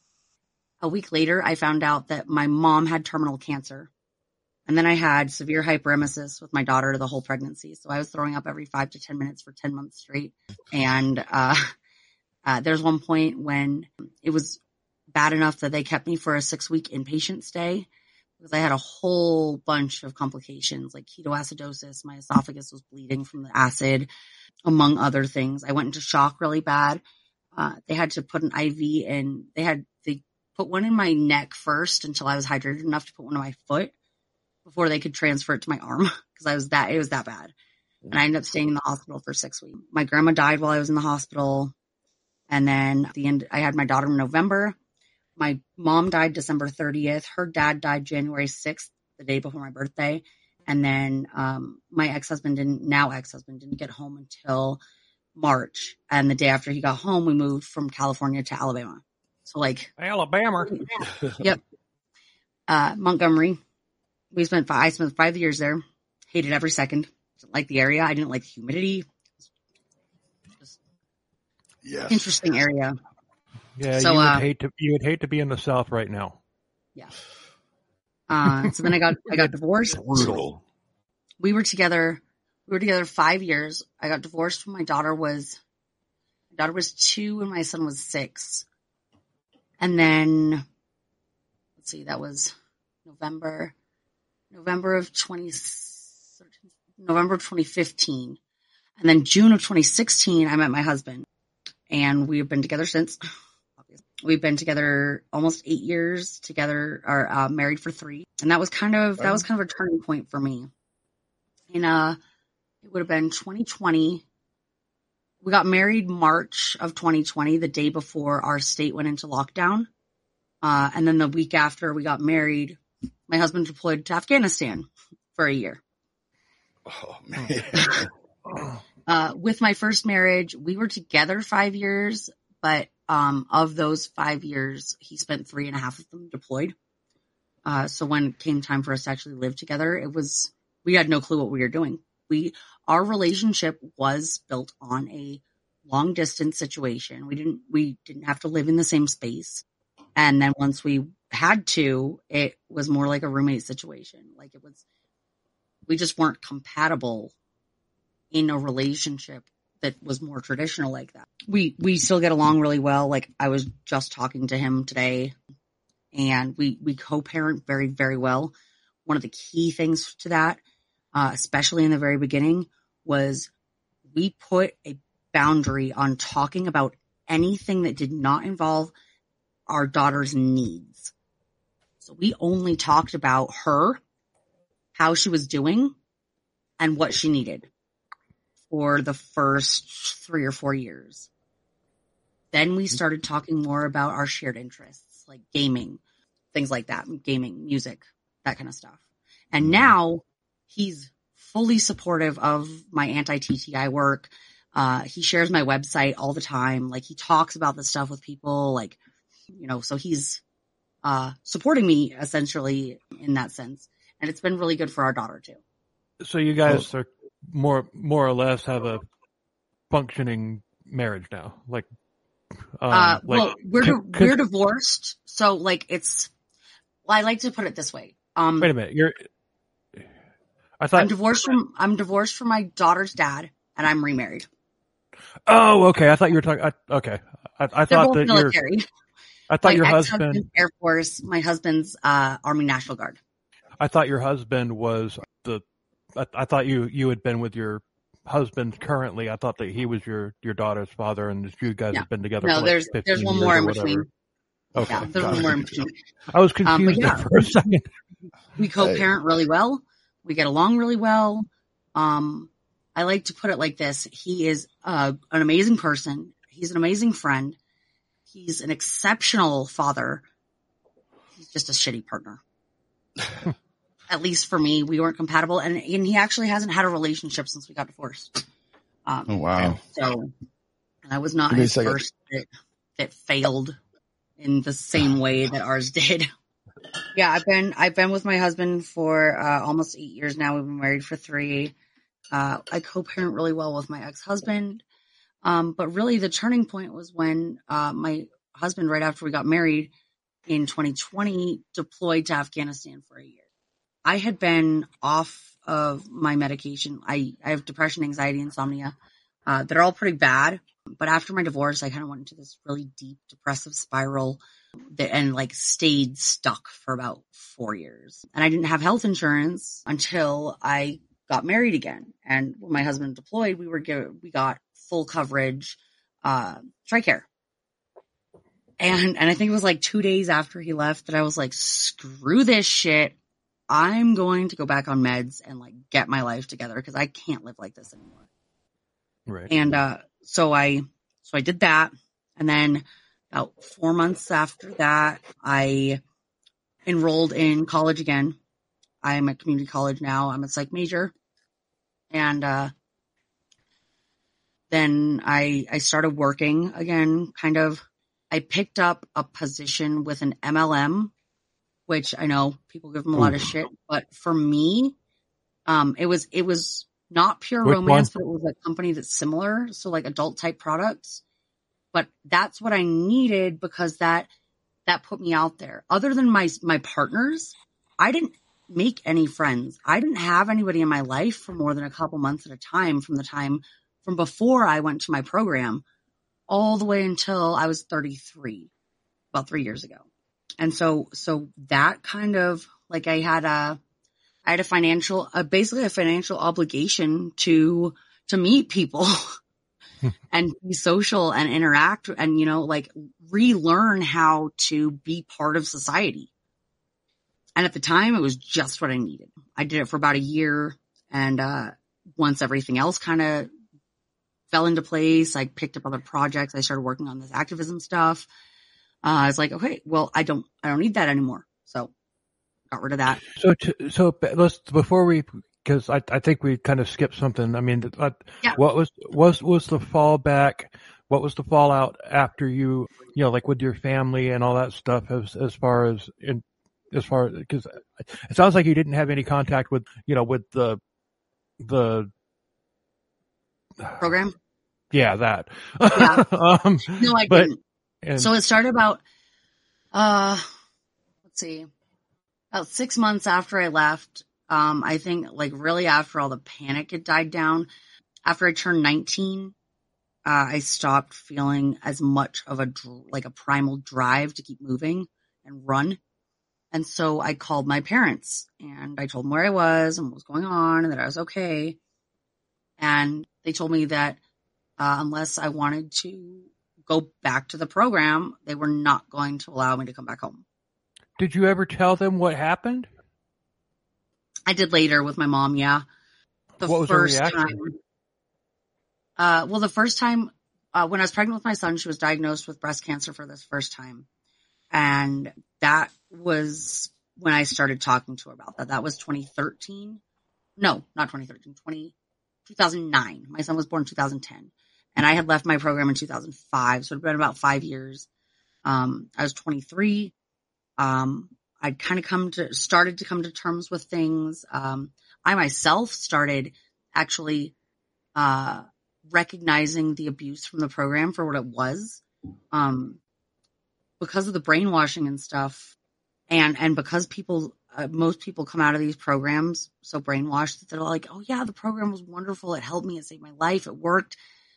A week later, I found out that my mom had terminal cancer. And then I had severe hyperemesis with my daughter the whole pregnancy. So I was throwing up every five to ten minutes for ten months straight. And uh, uh, there's one point when it was bad enough that they kept me for a six-week inpatient stay because I had a whole bunch of complications like ketoacidosis. My esophagus was bleeding from the acid, among other things. I went into shock really bad. Uh, they had to put an I V in. They had they put one in my neck first until I was hydrated enough to put one in my foot before they could transfer it to my arm because I was that it was that bad. And I ended up staying in the hospital for six weeks. My grandma died while I was in the hospital, and then at the end, I had my daughter in November. My mom died December thirtieth. Her dad died January sixth, the day before my birthday. And then um, my ex-husband didn't, now ex-husband didn't get home until March. And the day after he got home, we moved from California to Alabama. So like Alabama. Yep. Uh, Montgomery. We spent five, I spent five years there. Hated every second. Didn't like the area. I didn't like the humidity. Just Yes. interesting area. Yeah, So, you would uh, hate to you would hate to be in the South right now. Yeah. Uh, so then I got I got divorced. Brutal. We were together. We were together five years. I got divorced when my daughter was my daughter was two and my son was six. And then let's see, that was November November of twenty thirteen, November of twenty fifteen. And then June of twenty sixteen, I met my husband. And we've been together since. We've been together almost eight years together, or uh, married for three. And that was kind of, that was kind of a turning point for me. In, uh, it would have been twenty twenty. We got married March of twenty twenty, the day before our state went into lockdown. Uh, and then the week after we got married, my husband deployed to Afghanistan for a year. Oh, man. Uh, with my first marriage, we were together five years, but um, of those five years, he spent three and a half of them deployed. Uh, so when it came time for us to actually live together, it was, we had no clue what we were doing. We, our relationship was built on a long distance situation. We didn't, we didn't have to live in the same space. And then once we had to, it was more like a roommate situation. Like it was, we just weren't compatible in a relationship that was more traditional like that. We, we still get along really well. Like I was just talking to him today and we, we co-parent very, very well. One of the key things to that, uh, especially in the very beginning, was we put a boundary on talking about anything that did not involve our daughter's needs. So we only talked about her, how she was doing, and what she needed for the first three or four years. Then we started talking more about our shared interests, like gaming, things like that, gaming, music, that kind of stuff. And now he's fully supportive of my anti-T T I work. Uh, he shares my website all the time. Like he talks about this stuff with people, like, you know, so he's, uh, supporting me essentially in that sense. And it's been really good for our daughter too. So you guys are more, more or less have a functioning marriage now. Like, um, uh, like, well, we're, could, we're could, divorced. So like it's, well, I like to put it this way. Um, wait a minute. You're, I thought I'm divorced from, I'm divorced from my daughter's dad and I'm remarried. Oh, okay. I thought you were talking. I, okay. I, I They're thought both that military. your, I thought my your ex-husband's husband, Air Force, my husband's, uh, Army National Guard. I thought your husband was the, I, I thought you, you had been with your husband currently. I thought that he was your, your daughter's father and you guys No. have been together No, for like there's, fifteen there's one years more or in whatever. between. Okay. Yeah, there's one more in between. I was Um, but confused yeah, there for a second. we co-parent really well. We get along really well. Um, I like to put it like this. He is uh, an amazing person. He's an amazing friend. He's an exceptional father. He's just a shitty partner. At least for me, we weren't compatible. And, and he actually hasn't had a relationship since we got divorced. Um, Oh, wow. So, and I was not Give me a his second. first that, that failed in the same way that ours did. Yeah, I've been, I've been with my husband for, uh, almost eight years now. We've been married for three. Uh, I co-parent really well with my ex-husband. Um, but really the turning point was when, uh, my husband, right after we got married in twenty twenty, deployed to Afghanistan for a year. I had been off of my medication. I, I have depression, anxiety, insomnia, uh, that are all pretty bad. But after my divorce, I kind of went into this really deep depressive spiral that, and like stayed stuck for about four years. And I didn't have health insurance until I got married again. And when my husband deployed, we were given, we got full coverage, uh, TRICARE. And, and I think it was like two days after he left that I was like, screw this shit. I'm going to go back on meds and like get my life together because I can't live like this anymore. Right. And, uh, so I, so I did that. And then about four months after that, I enrolled in college again. I'm at community college now. I'm a psych major. And, uh, then I, I started working again, kind of. I picked up a position with an M L M which I know people give them a lot of shit, but for me, um, it was, it was not pure Which romance, one? but it was a company that's similar. So like adult type products, but that's what I needed because that, that put me out there. Other than my, my partners, I didn't make any friends. I didn't have anybody in my life for more than a couple months at a time from the time from before I went to my program all the way until I was thirty-three, about three years ago. And so, so that kind of like I had a, I had a financial, uh, basically a financial obligation to, to meet people and be social and interact and, you know, like relearn how to be part of society. And at the time it was just what I needed. I did it for about a year. And, uh, once everything else kind of fell into place, I picked up other projects. I started working on this activism stuff. Uh, I was like, okay, well, I don't, I don't need that anymore. So got rid of that. So, to, so let's, before we, cause I, I think we kind of skipped something. I mean, uh, Yeah. what was, was, was the fallback? What was the fallout after you, you know, like with your family and all that stuff as, as far as in, as far as, cause it sounds like you didn't have any contact with, you know, with the, the Program? Yeah, that. Yeah. um, No, I but, didn't. and, So it started about, uh, let's see, about six months after I left. Um, I think like really after all the panic had died down, after I turned nineteen, uh, I stopped feeling as much of a, dr- like a primal drive to keep moving and run. And so I called my parents and I told them where I was and what was going on and that I was okay. And they told me that, uh, unless I wanted to go back to the program, they were not going to allow me to come back home. did you ever tell them what happened? I did later with my mom. Yeah. The What was her first reaction? time, uh, well, the first time, uh, when I was pregnant with my son, she was diagnosed with breast cancer for this first time. And that was when I started talking to her about that. That was twenty thirteen. No, not twenty thirteen, twenty, two thousand nine. My son was born in two thousand ten. And I had left my program in two thousand five. So it had been about five years. Um, I was twenty-three. Um, I'd kind of come to, started to come to terms with things. Um, I myself started actually, uh, recognizing the abuse from the program for what it was. Um, because of the brainwashing and stuff. And, and because people, uh, most people come out of these programs so brainwashed that they're like, oh yeah, the program was wonderful. It helped me. It saved my life. It worked.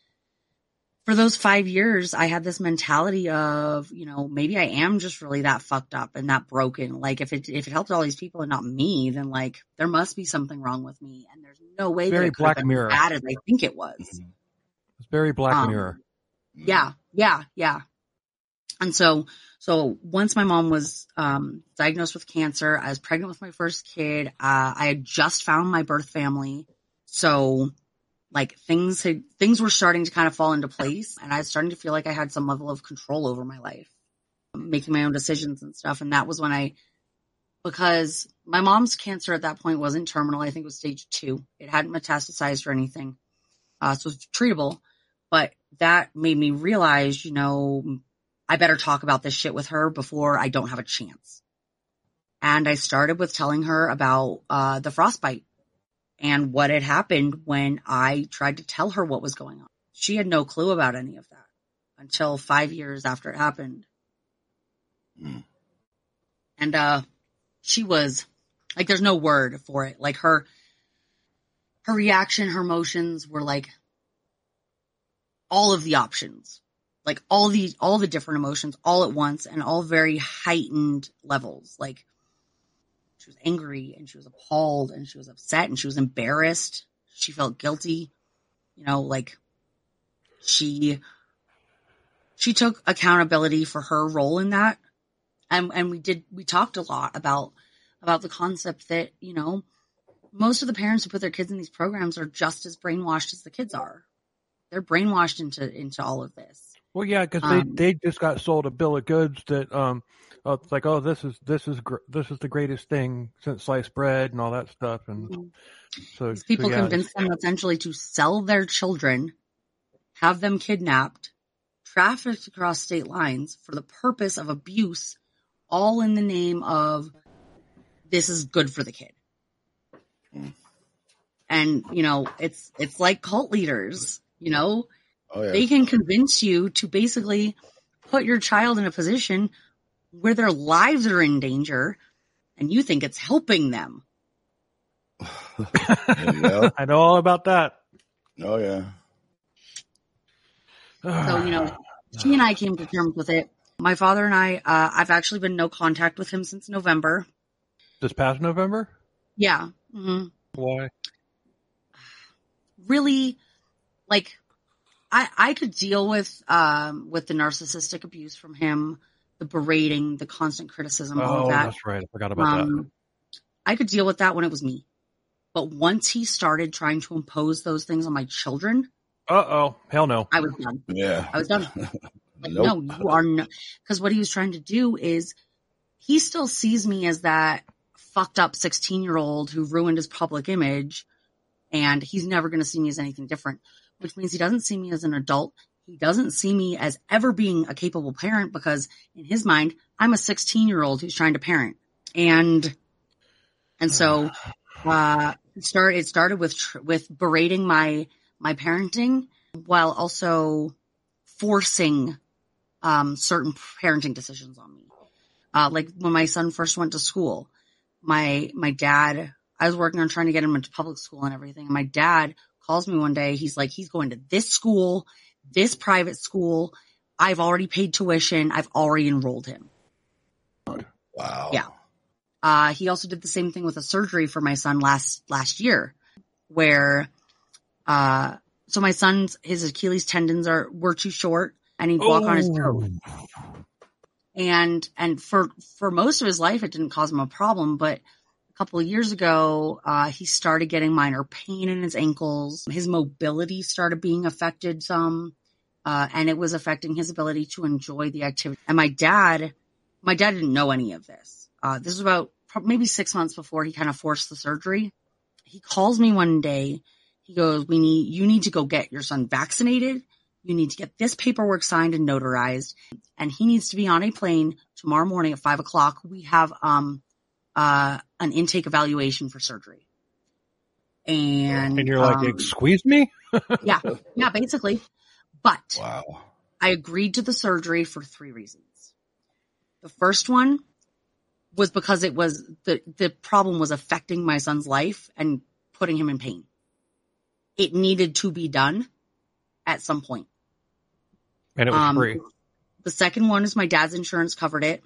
For those five years, I had this mentality of, you know, maybe I am just really that fucked up and that broken. Like if it, if it helped all these people and not me, then like there must be something wrong with me. And there's no way Very that it could Black have been Mirror. as bad as I think it was. It's very Black Um, Mirror. Yeah, yeah, yeah. And so, so once my mom was, um, diagnosed with cancer, I was pregnant with my first kid. Uh, I had just found my birth family. So like things had, things were starting to kind of fall into place and I was starting to feel like I had some level of control over my life, making my own decisions and stuff. And that was when I, because my mom's cancer at that point wasn't terminal. I think it was stage two. It hadn't metastasized or anything. Uh, so it was treatable, but that made me realize, you know, I better talk about this shit with her before I don't have a chance. And I started with telling her about, uh, the frostbite. And what had happened when I tried to tell her what was going on. She had no clue about any of that until five years after it happened. Mm. And, uh, she was like, there's no word for it. Like her, her reaction, her emotions were like all of the options, like all the, all the different emotions all at once and all very heightened levels. Like, she was angry and she was appalled and she was upset and she was embarrassed. She felt guilty, you know, like she, she took accountability for her role in that. And, and we did, we talked a lot about, about the concept that, you know, most of the parents who put their kids in these programs are just as brainwashed as the kids are. They're brainwashed into, into all of this. Well, yeah, because Um, they, they just got sold a bill of goods that, um, oh, it's like, oh, this is this is gr- this is the greatest thing since sliced bread and all that stuff, and Mhm. so These people so, yeah, convince them essentially to sell their children, have them kidnapped, trafficked across state lines for the purpose of abuse, all in the name of this is good for the kid. Mm. And, you know, it's, it's like cult leaders, you know, Oh, yeah. they can convince you to basically put your child in a position where their lives are in danger and you think it's helping them. Yeah. I know all about that. Oh, yeah. So, you know, she and I came to terms with it. My father and I, uh, I've actually been no contact with him since November. This past November? Yeah. Mm-hmm. Why? Really, like, I, I could deal with, um, with the narcissistic abuse from him, the berating, the constant criticism, all Oh, of that. that's right. I forgot about that. Um, I could deal with that when it was me. But once he started trying to impose those things on my children, Uh-oh. Hell no. I was done. Yeah. I was done. Like, Nope. no, you are not. Because what he was trying to do is he still sees me as that fucked up sixteen year old who ruined his public image. And he's never going to see me as anything different, which means he doesn't see me as an adult. He doesn't see me as ever being a capable parent because in his mind, I'm a sixteen year old who's trying to parent. And, and so, uh, it started, it started with, with berating my, my parenting while also forcing, um, certain parenting decisions on me. Uh, like when my son first went to school, my, my dad, I was working on trying to get him into public school and everything. And my dad calls me one day. He's like, he's going to this school, this private school. I've already paid tuition. I've already enrolled him. Wow. Yeah. Uh, he also did the same thing with a surgery for my son last, last year where, uh, so my son's, his Achilles tendons are, were too short and he'd walk oh. on his toes. And, and for, for most of his life, it didn't cause him a problem, but a couple of years ago, uh, he started getting minor pain in his ankles. His mobility started being affected some, uh, and it was affecting his ability to enjoy the activity. And my dad, my dad didn't know any of this. Uh, this was about maybe six months before he kind of forced the surgery. He calls me one day. He goes, we need, you need to go get your son vaccinated. You need to get this paperwork signed and notarized. And he needs to be on a plane tomorrow morning at five o'clock. We have, um, uh, an intake evaluation for surgery. And, and you're like, um, excuse me? yeah, yeah, basically. But Wow. I agreed to the surgery for three reasons. The first one was because it was the, the problem was affecting my son's life and putting him in pain. It needed to be done at some point. And it was Um, free. The second one is my dad's insurance covered it.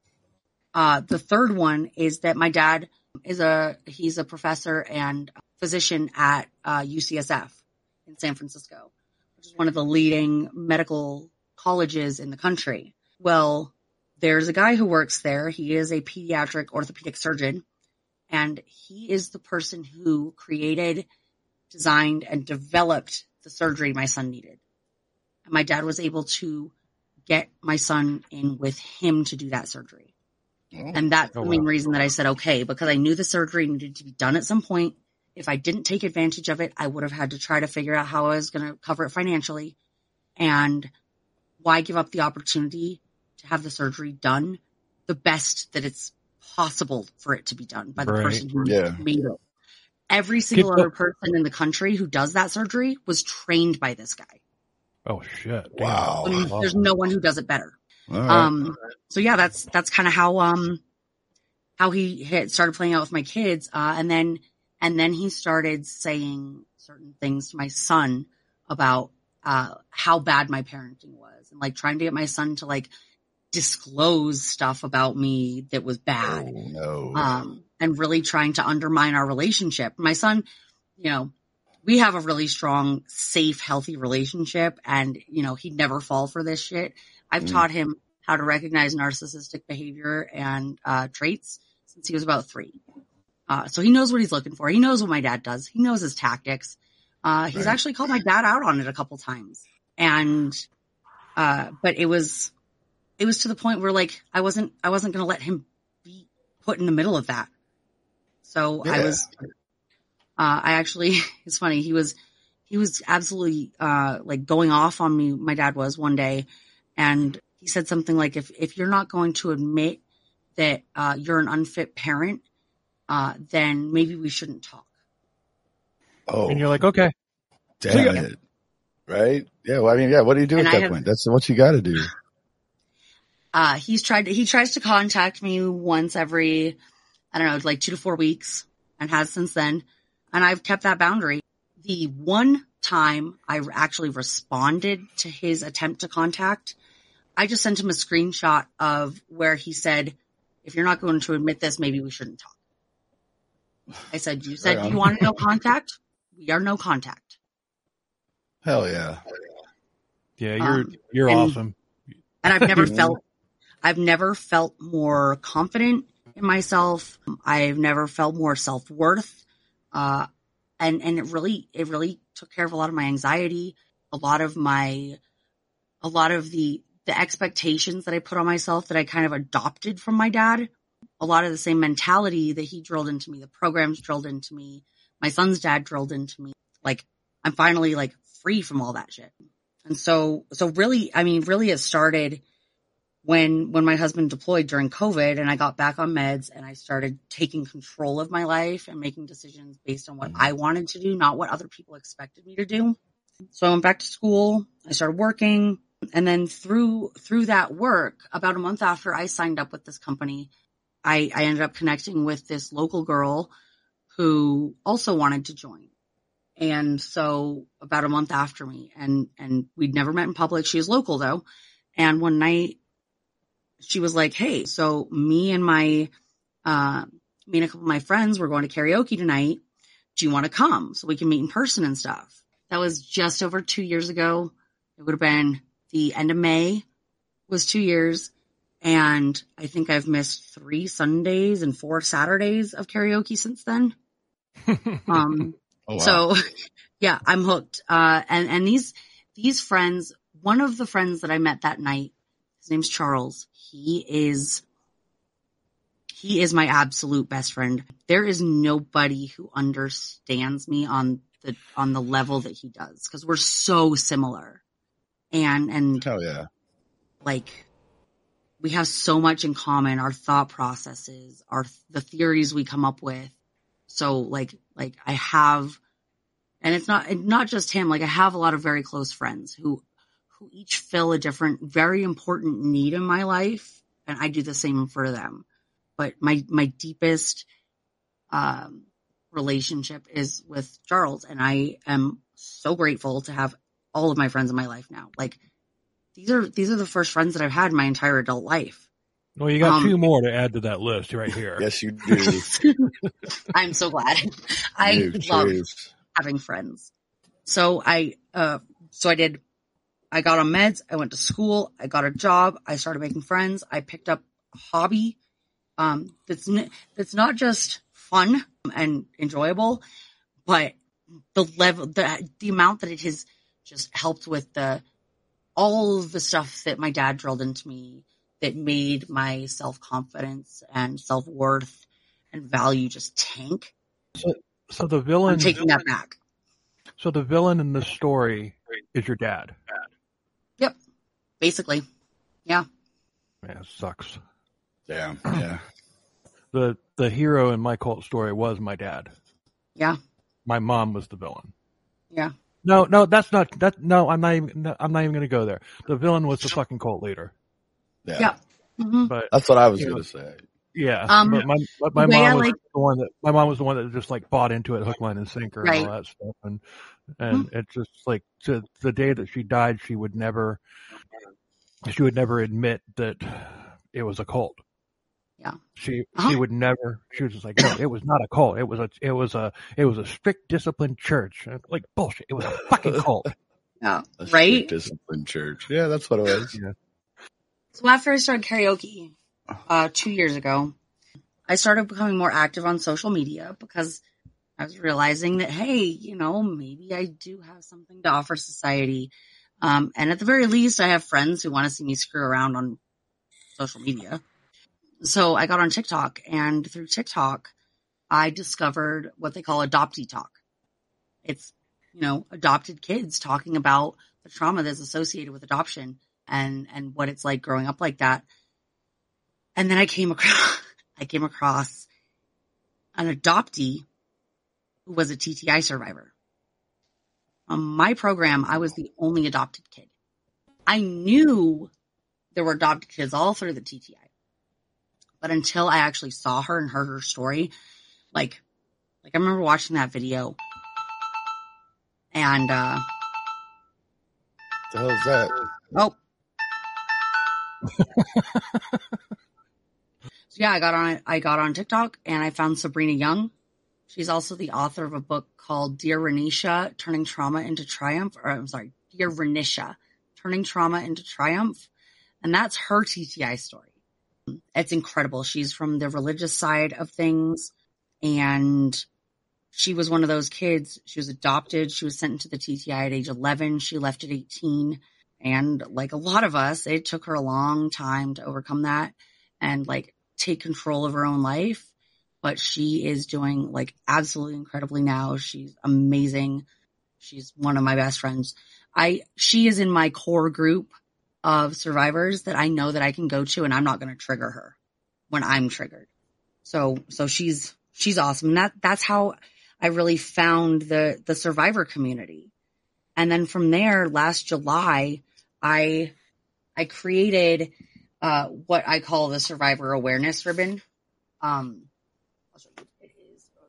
Uh, the third one is that my dad is a, he's a professor and physician at, uh, U C S F in San Francisco, which is one of the leading medical colleges in the country. Well, there's a guy who works there. He is a pediatric orthopedic surgeon, and he is the person who created, designed, and developed the surgery my son needed. And my dad was able to get my son in with him to do that surgery. Oh. And that's Oh, the main wow. reason that I said, okay, because I knew the surgery needed to be done at some point. If I didn't take advantage of it, I would have had to try to figure out how I was going to cover it financially. And why give up the opportunity to have the surgery done the best that it's possible for it to be done by the Right. person who Yeah. made it. Every single Keep other up. person in the country who does that surgery was trained by this guy. Oh, shit. Damn. Wow. I mean, there's no one who does it better. All right. Um, so yeah, that's, that's kind of how, um, how he had started playing out with my kids. Uh, and then, and then he started saying certain things to my son about, uh, how bad my parenting was and like trying to get my son to like disclose stuff about me that was bad. Oh, no. Um, and really trying to undermine our relationship. My son, you know, we have a really strong, safe, healthy relationship, and, you know, he'd never fall for this shit. I've Mm. taught him how to recognize narcissistic behavior and, uh, traits since he was about three. Uh, so he knows what he's looking for. He knows what my dad does. He knows his tactics. Uh, he's Right. actually called my dad out on it a couple times. And, uh, but it was, it was to the point where like, I wasn't, I wasn't going to let him be put in the middle of that. So I Yeah. was, uh, I actually, it's funny. He was, he was absolutely, uh, like going off on me. My dad was one day, and he said something like, if, if you're not going to admit that, uh, you're an unfit parent, uh, then maybe we shouldn't talk. Oh, And you're like, okay. damn it. Right? Yeah. Well, I mean, yeah. What do you do And at I that have- point? That's what you got to do. Uh, he's tried to, he tries to contact me once every, I don't know, like two to four weeks and has since then. And I've kept that boundary. The one time I actually responded to his attempt to contact, I just sent him a screenshot of where he said, if you're not going to admit this, maybe we shouldn't talk. I said, you said Right on. you wanted no contact. We are no contact. Hell yeah. Yeah, you're Um, you're and- awesome. And I've never Mhm. felt, I've never felt more confident in myself. I've never felt more self-worth. Uh, and, and it really, it really took care of a lot of my anxiety, a lot of my, a lot of the, the expectations that I put on myself that I kind of adopted from my dad. A lot of the same mentality that he drilled into me, the programs drilled into me, my son's dad drilled into me. Like, I'm finally like free from all that shit. And so, so really, I mean, really it started when, when my husband deployed during COVID and I got back on meds and I started taking control of my life and making decisions based on what Mhm. I wanted to do, not what other people expected me to do. So I went back to school. I started working. And then through, through that work, about a month after I signed up with this company, I, I ended up connecting with this local girl who also wanted to join. And so about a month after me, and, and we'd never met in public. She was local though. And one night she was like, hey, so me and my, uh, me and a couple of my friends, we're going to karaoke tonight. Do you want to come so we can meet in person and stuff? That was just over two years ago. It would have been the end of May was two years. And I think I've missed three Sundays and four Saturdays of karaoke since then. Um, Oh, wow. So yeah, I'm hooked. Uh, and, and these, these friends, one of the friends that I met that night, his name's Charles. He is, he is my absolute best friend. There is nobody who understands me on the, on the level that he does. Cause we're so similar. And, and Hell yeah. like, we have so much in common, our thought processes, our, the theories we come up with. So like, like I have, and it's not, not just him, like I have a lot of very close friends who, who each fill a different, very important need in my life. And I do the same for them. But my, my deepest, um, relationship is with Charles. And I am so grateful to have all of my friends in my life now. Like these are, these are the first friends that I've had in my entire adult life. Well, you got Um, two more to add to that list right here. Yes, you do. I'm so glad. I You love choose. having friends. So I, uh, so I did, I got on meds. I went to school. I got a job. I started making friends. I picked up a hobby, um, that's, n- that's not just fun and enjoyable, but the level, the, the amount that it has just helped with the, all of the stuff that my dad drilled into me that made my self-confidence and self-worth and value just tank. So the I'm villain, taking that back. so the villain in the story is your dad. Yep. Basically. Yeah. Man, it sucks. Yeah. Yeah. The the hero in my cult story was my dad. Yeah. My mom was the villain. Yeah. No, no, that's not that. No, I'm not even. No, I'm not even going to go there. The villain was the fucking cult leader. Yeah. Yeah. hmm But That's what I was You going know. to say. yeah, Um, but my but my the way I mom was like- the one that my mom was the one that just like bought into it, hook, line, and sinker, and all that stuff. And and it's just like to the day that she died, she would never, she would never admit that it was a cult. Yeah. She Uh-huh. she would never. She was just like, no, it was not a cult. It was a it was a it was a strict disciplined church. And like bullshit. It was a fucking cult. Yeah. A strict Right? disciplined church. Yeah, that's what it was. Yeah. So after I started karaoke, uh, two years ago, I started becoming more active on social media because I was realizing that, hey, you know, maybe I do have something to offer society. Um, and at the very least, I have friends who want to see me screw around on social media. So I got on TikTok, and through TikTok, I discovered what they call Adoptee Talk. It's, you know, adopted kids talking about the trauma that's associated with adoption and, and what it's like growing up like that. And then I came across, I came across, an adoptee who was a T T I survivor. On my program, I was the only adopted kid. I knew there were adopted kids all through the T T I. But until I actually saw her and heard her story, like, like I remember watching that video and, uh, what the hell is that? Oh. So yeah, I got on, I got on TikTok and I found Sabrina Young. She's also the author of a book called Dear Renisha, Turning Trauma into Triumph, or I'm sorry, Dear Renisha, Turning Trauma into Triumph. And that's her T T I story. It's incredible. She's from the religious side of things, and she was one of those kids. She was adopted. She was sent into the T T I at age eleven. She left at eighteen. And like a lot of us, it took her a long time to overcome that and like take control of her own life. But she is doing like absolutely incredibly now. She's amazing. She's one of my best friends. I, she is in my core group of survivors that I know that I can go to, and I'm not going to trigger her when I'm triggered. So, so she's, she's awesome. And that, that's how I really found the, the survivor community. And then from there, last July, I, I created, uh, what I call the survivor awareness ribbon. Um, I'll show you. It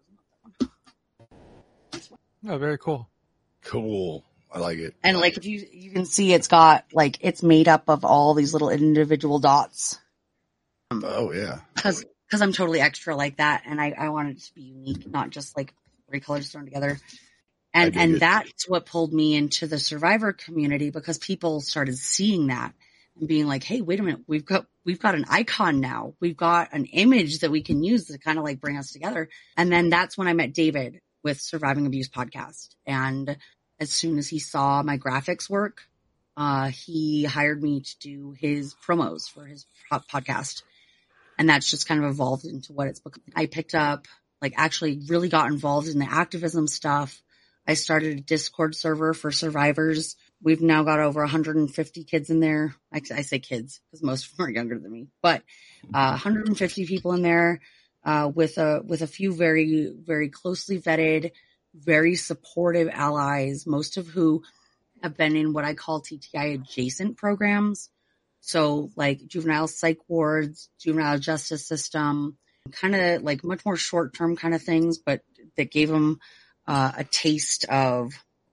is, oh, very cool. Cool. I like it. And like, if you, you can see it's got like, it's made up of all these little individual dots. Oh yeah. Cause, cause I'm totally extra like that. And I, I wanted it to be unique, not just like three colors thrown together. And, and it. That's what pulled me into the survivor community, because people started seeing that and being like, hey, wait a minute. We've got, we've got an icon now. We've got an image that we can use to kind of like bring us together. And then that's when I met David with Surviving Abuse Podcast. And as soon as he saw my graphics work, uh, he hired me to do his promos for his podcast. And that's just kind of evolved into what it's become. I picked up, like actually really got involved in the activism stuff. I started a Discord server for survivors. We've now got over one hundred fifty kids in there. I, I say kids because most of them are younger than me, but uh, one hundred fifty people in there uh, with a with a few very, very closely vetted, very supportive allies, most of who have been in what I call T T I adjacent programs. So like juvenile psych wards, juvenile justice system, kind of like much more short-term kind of things, but that gave them uh, a taste of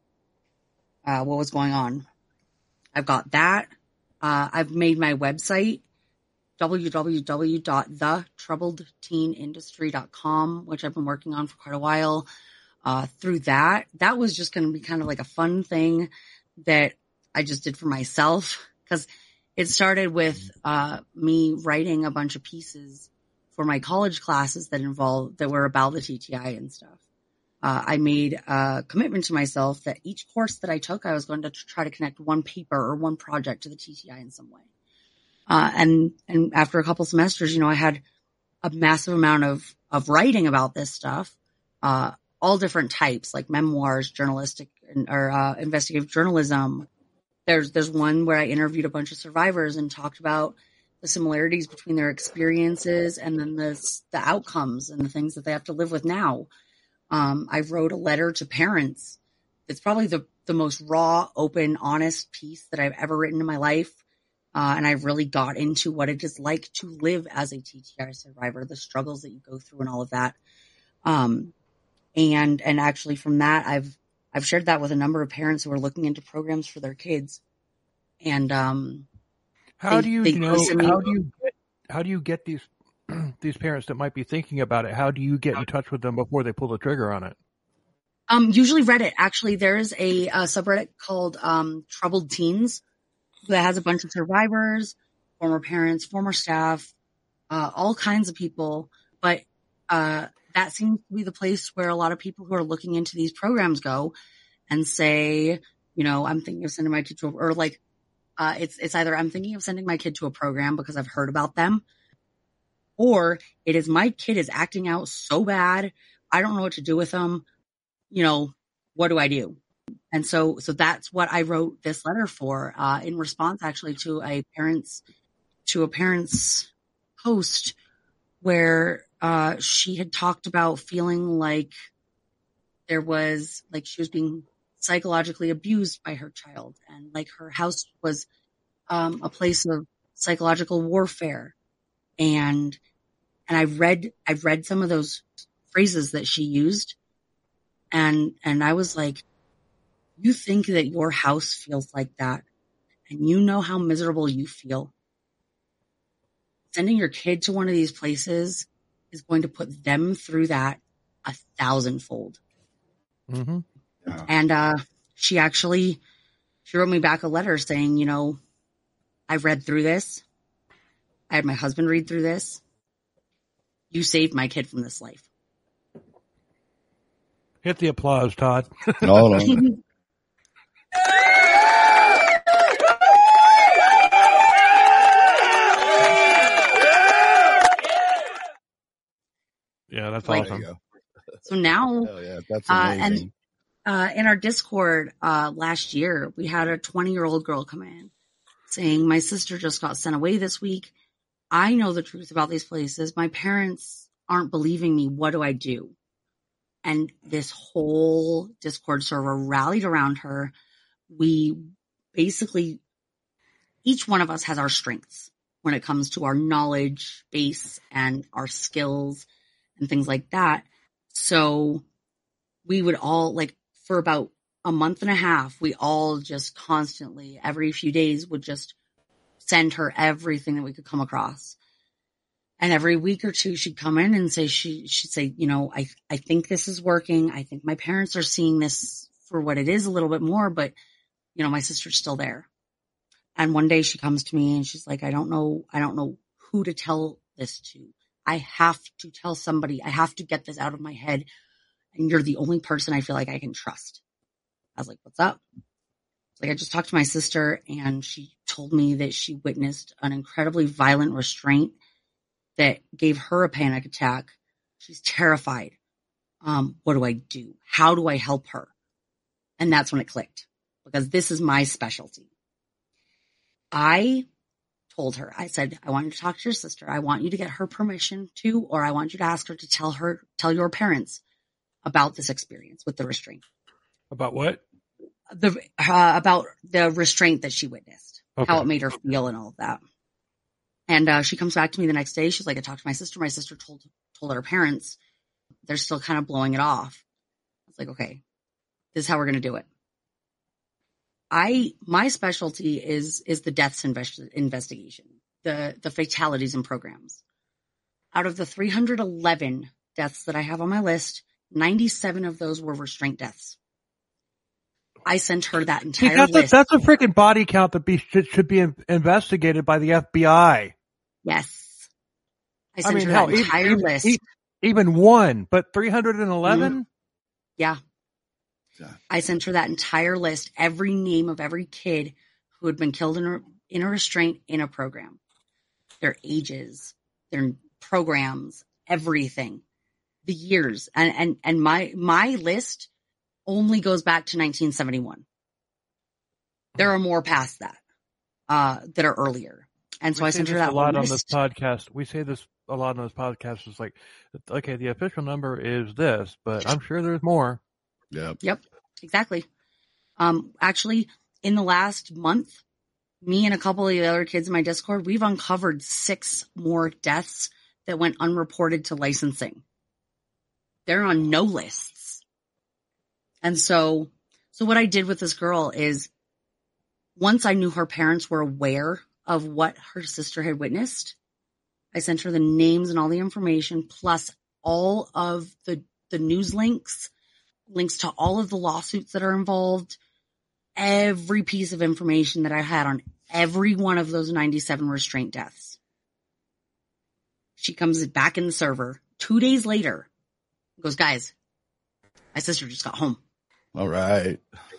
uh, what was going on. I've got that. Uh, I've made my website, w w w dot the troubled teen industry dot com, which I've been working on for quite a while. Uh, through that, that was just going to be kind of like a fun thing that I just did for myself, because it started with uh, me writing a bunch of pieces for my college classes that involved, that were about the T T I and stuff. Uh, I made a commitment to myself that each course that I took, I was going to try to connect one paper or one project to the T T I in some way. Uh, and, and after a couple semesters, you know, I had a massive amount of, of writing about this stuff, uh, all different types, like memoirs, journalistic, or, uh, investigative journalism. There's, there's one where I interviewed a bunch of survivors and talked about the similarities between their experiences and then the, the outcomes and the things that they have to live with now. Um, I wrote a letter to parents. It's probably the, the most raw, open, honest piece that I've ever written in my life. Uh, and I really got into what it is like to live as a T T I survivor, the struggles that you go through and all of that. Um, and, and actually from that, I've, I've shared that with a number of parents who are looking into programs for their kids. And, um, how they, do you they know, me, how do you get, how do you get these, these parents that might be thinking about it? How do you get in touch with them before they pull the trigger on it? Um, usually Reddit. Actually, there's a, a subreddit called, um, Troubled Teens that has a bunch of survivors, former parents, former staff, uh, all kinds of people. But, uh, that seems to be the place where a lot of people who are looking into these programs go and say, you know, I'm thinking of sending my kid to, a, or like, uh, it's, it's either I'm thinking of sending my kid to a program because I've heard about them, or it is my kid is acting out so bad. I don't know what to do with them. You know, what do I do? And so, so that's what I wrote this letter for, uh, in response actually to a parent's, to a parent's post where, uh, she had talked about feeling like there was, like she was being psychologically abused by her child, and like her house was um, a place of psychological warfare. And and I read I've read some of those phrases that she used, and and I was like, you think that your house feels like that, and you know how miserable you feel. Sending your kid to one of these places is going to put them through that a thousandfold. Mm-hmm. Yeah. And uh, she actually, she wrote me back a letter saying, you know, I've read through this. I had my husband read through this. You saved my kid from this life. Hit the applause, Todd. No, no. Yeah, that's Like- awesome. There you So now, go. Hell yeah, that's Uh, amazing. and- uh, in our Discord uh, last year, we had a twenty-year-old girl come in saying, my sister just got sent away this week. I know the truth about these places. My parents aren't believing me. What do I do? And this whole Discord server rallied around her. We basically, each one of us has our strengths when it comes to our knowledge base and our skills and things like that. So we would all, like, for about a month and a half, we all just constantly, every few days, would just send her everything that we could come across. And every week or two, she'd come in and say, she, she'd say, you know, I, I think this is working. I think my parents are seeing this for what it is a little bit more, but, you know, my sister's still there. And one day she comes to me and she's like, I don't know, I don't know who to tell this to. I have to tell somebody. I have to get this out of my head. And you're the only person I feel like I can trust. I was like, what's up? Like, I just talked to my sister and she told me that she witnessed an incredibly violent restraint that gave her a panic attack. She's terrified. Um, what do I do? How do I help her? And that's when it clicked, because this is my specialty. I told her, I said, I want you to talk to your sister. I want you to get her permission to, or I want you to ask her to tell her, tell your parents about this experience with the restraint. About what? The, uh, about the restraint that she witnessed, Okay. how it made her feel and all of that. And, uh, she comes back to me the next day. She's like, I talked to my sister. My sister told, told her parents. They're still kind of blowing it off. I was like, okay, this is how we're going to do it. I, my specialty is, is the deaths invest, investigation, the, the fatalities and programs. Out of the three hundred eleven deaths that I have on my list, ninety-seven of those were restraint deaths. I sent her that See, entire that's a, list. that's a freaking body count that be, should, should be in, investigated by the F B I. Yes. I I sent mean, her hell, that even, entire even, list. e- even one, but three hundred eleven? Yeah. Yeah. I sent her that entire list, every name of every kid who had been killed in a, in a restraint in a program, their ages, their programs, everything, the years. And, and, and my, my list only goes back to nineteen seventy-one. There are more past that, uh, that are earlier. And so We I say sent her this that a lot whole on this list. podcast. We say this a lot on this podcast. It's like, okay, the official number is this, but I'm sure there's more. Yep. Yep, exactly. Um, actually, in the last month, me and a couple of the other kids in my Discord, we've uncovered six more deaths that went unreported to licensing. They're on no lists. And so, so what I did with this girl is, once I knew her parents were aware of what her sister had witnessed, I sent her the names and all the information, plus all of the, the news links, links to all of the lawsuits that are involved, every piece of information that I had on every one of those ninety-seven restraint deaths. She comes back in the server two days later, goes, guys, my sister just got home. All right.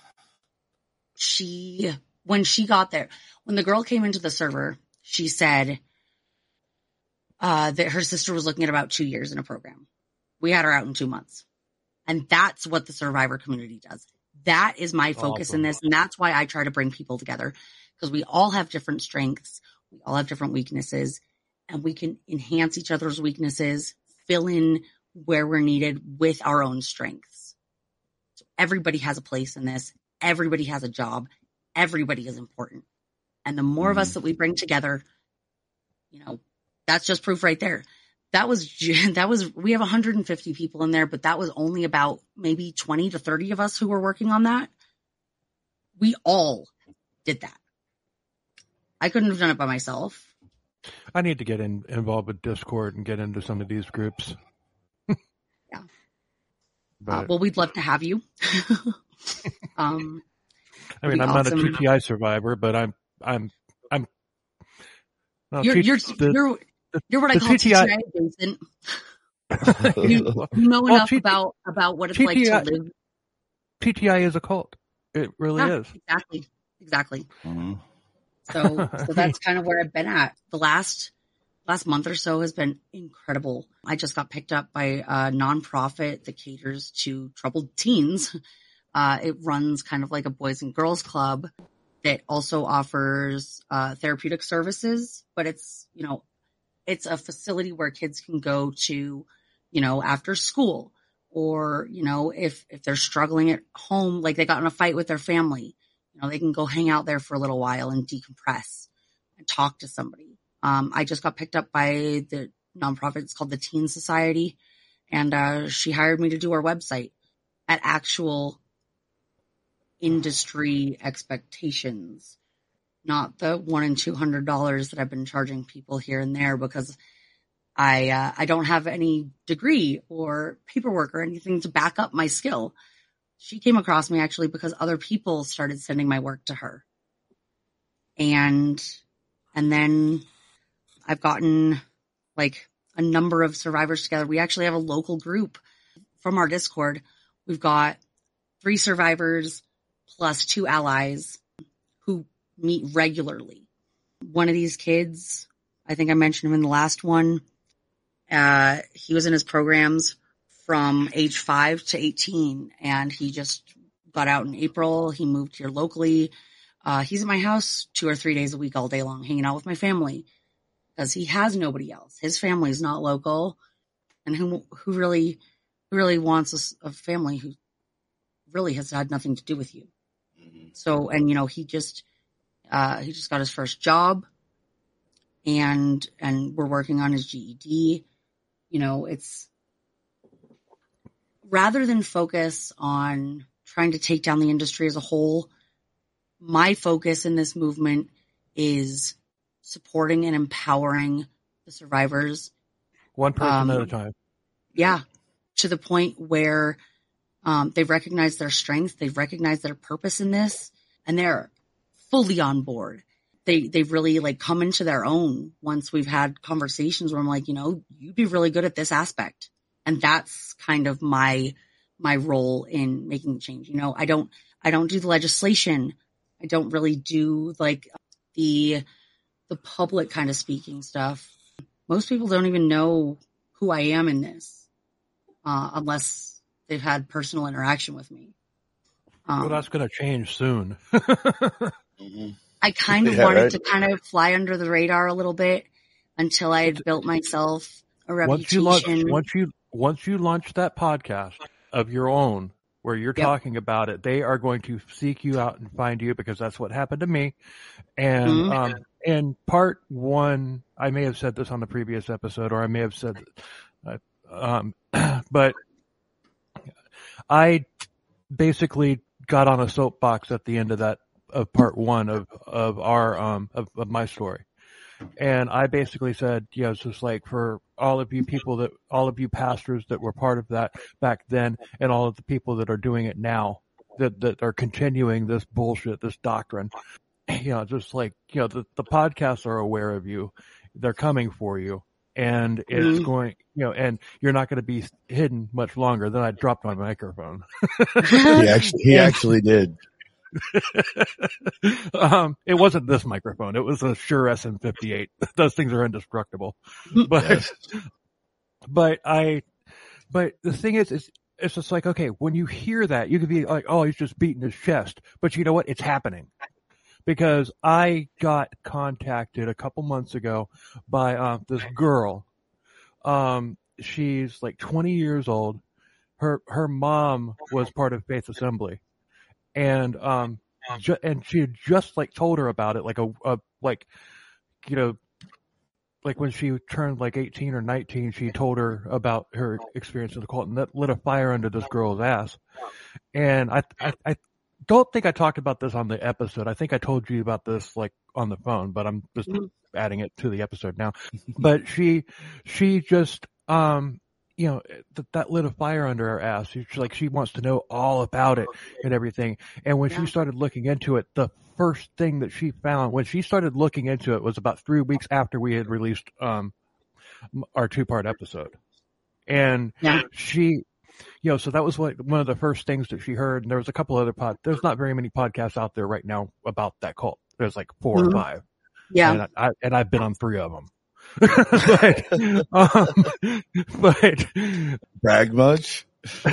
She, when she got there, when the girl came into the server, she said uh, that her sister was looking at about two years in a program. We had her out in two months. And that's what the survivor community does. That is my focus Awesome. in this. And that's why I try to bring people together, because we all have different strengths. We all have different weaknesses, and we can enhance each other's weaknesses, fill in where we're needed with our own strengths. So everybody has a place in this. Everybody has a job. Everybody is important. And the more mm-hmm. of us that we bring together, you know, that's just proof right there. That was, that was, we have one hundred fifty people in there, but that was only about maybe twenty to thirty of us who were working on that. We all did that. I couldn't have done it by myself. I need to get in, involved with Discord and get into some of these groups. yeah. But, uh, well, we'd love to have you. um, I mean, I'm awesome. Not a T T I survivor, but I'm, I'm, I'm, no, you're, T- you're, the, you're, the, you're what I call T T I, T T I adjacent. you, you know well, enough T- about, about what it's T T I, like to live. T T I is a cult. It really yeah, is. Exactly. Exactly. Mm-hmm. So, so that's kind of where I've been at. The last, last month or so has been incredible. I just got picked up by a nonprofit that caters to troubled teens. Uh, it runs kind of like a boys and girls club that also offers, uh, therapeutic services, but it's, you know, it's a facility where kids can go to, you know, after school, or, you know, if, if they're struggling at home, like they got in a fight with their family, you know, they can go hang out there for a little while and decompress and talk to somebody. Um, I just got picked up by the nonprofit. It's called the Teen Society. And, uh, she hired me to do our website at actual industry expectations, not the one and two hundred dollars that I've been charging people here and there, because I, uh, I don't have any degree or paperwork or anything to back up my skill. She came across me actually because other people started sending my work to her. And, and then I've gotten like a number of survivors together. We actually have a local group from our Discord. We've got three survivors plus two allies who meet regularly. One of these kids, I think I mentioned him in the last one. Uh, he was in his programs from age five to eighteen, and he just got out in April. He moved here locally. Uh, he's at my house two or three days a week, all day long, hanging out with my family, because he has nobody else. His family's not local, and who who really who really wants a, a family who really has had nothing to do with you. Mm-hmm. So, and you know, he just uh, he just got his first job, and and we're working on his G E D. You know, it's rather than focus on trying to take down the industry as a whole, my focus in this movement is supporting and empowering the survivors. One person um, at a time. Yeah. To the point where um, they've recognized their strength, they've recognized their purpose in this, and they're fully on board. They, they've really like come into their own once we've had conversations where I'm like, you know, you'd be really good at this aspect. And that's kind of my, my role in making the change. You know, I don't, I don't do the legislation. I don't really do like the, the public kind of speaking stuff. Most people don't even know who I am in this, uh, unless they've had personal interaction with me. Um, well, that's going to change soon. mm-hmm. I kind of yeah, wanted right? to kind of fly under the radar a little bit until I had built myself a reputation. Once you launch, once you, once you launch that podcast of your own, where you're yep. talking about it, they are going to seek you out and find you, because that's what happened to me. And, mm-hmm. um, in part one, I may have said this on the previous episode, or I may have said, uh, um, but I basically got on a soapbox at the end of that, of part one of, of our, um, of, of my story. And I basically said, yeah, it's just like for all of you people that, all of you pastors that were part of that back then, and all of the people that are doing it now, that, that are continuing this bullshit, this doctrine, you know, just like, you know, the, the podcasts are aware of you. They're coming for you. And it's mm-hmm. going, you know, and you're not going to be hidden much longer. Then I dropped my microphone. he actually, he actually did. um, it wasn't this microphone. It was a Shure S M fifty-eight. Those things are indestructible. But, yes. but I, but the thing is, is it's just like, okay, when you hear that, you could be like, oh, he's just beating his chest. But you know what? It's happening. Because I got contacted a couple months ago by uh, this girl. Um, she's like twenty years old. Her her mom was part of Faith Assembly, and um, ju- and she had just like told her about it, like a, a like, you know, like when she turned like eighteen or nineteen, she told her about her experience in the cult, and that lit a fire under this girl's ass. And I I, I don't think I talked about this on the episode. I think I told you about this like on the phone, but I'm just adding it to the episode now. But she she just um. you know, that, that lit a fire under her ass. She's like, she wants to know all about it and everything. And when yeah. she started looking into it, the first thing that she found when she started looking into it was about three weeks after we had released, um, our two part episode. And yeah. she, you know, so that was what, one of the first things that she heard. And there was a couple other pod, there's not very many podcasts out there right now about that cult. There's like four mm-hmm. or five. Yeah. And I, and I've been on three of them. but, um, but brag much?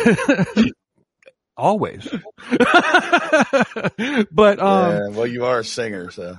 Always. But um, yeah, well, you are a singer, so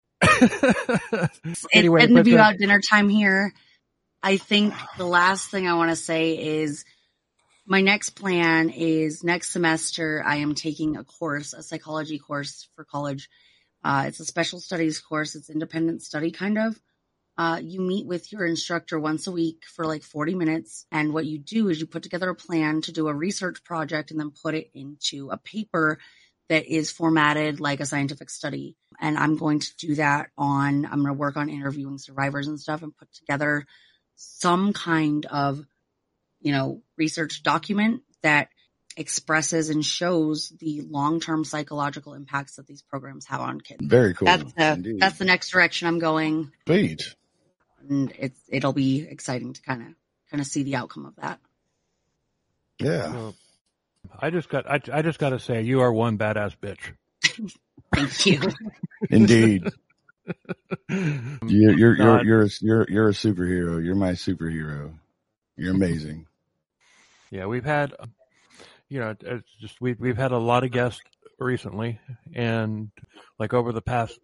anyway, it's the about dinner time here. I think the last thing I want to say is my next plan is next semester I am taking a course, a psychology course for college. Uh, it's a special studies course. It's independent study kind of. Uh, you meet with your instructor once a week for like forty minutes. And what you do is you put together a plan to do a research project and then put it into a paper that is formatted like a scientific study. And I'm going to do that on, I'm going to work on interviewing survivors and stuff and put together some kind of, you know, research document that expresses and shows the long-term psychological impacts that these programs have on kids. Very cool. That's the, that's the next direction I'm going. Sweet. And it's it'll be exciting to kind of kind of see the outcome of that. Yeah. Well, I just got I, I just got to say you are one badass bitch. Thank you. Indeed. you're you're you're you're a, you're you're a superhero. You're my superhero. You're amazing. Yeah, we've had, you know, it's just we've we've had a lot of guests recently, and like over the past,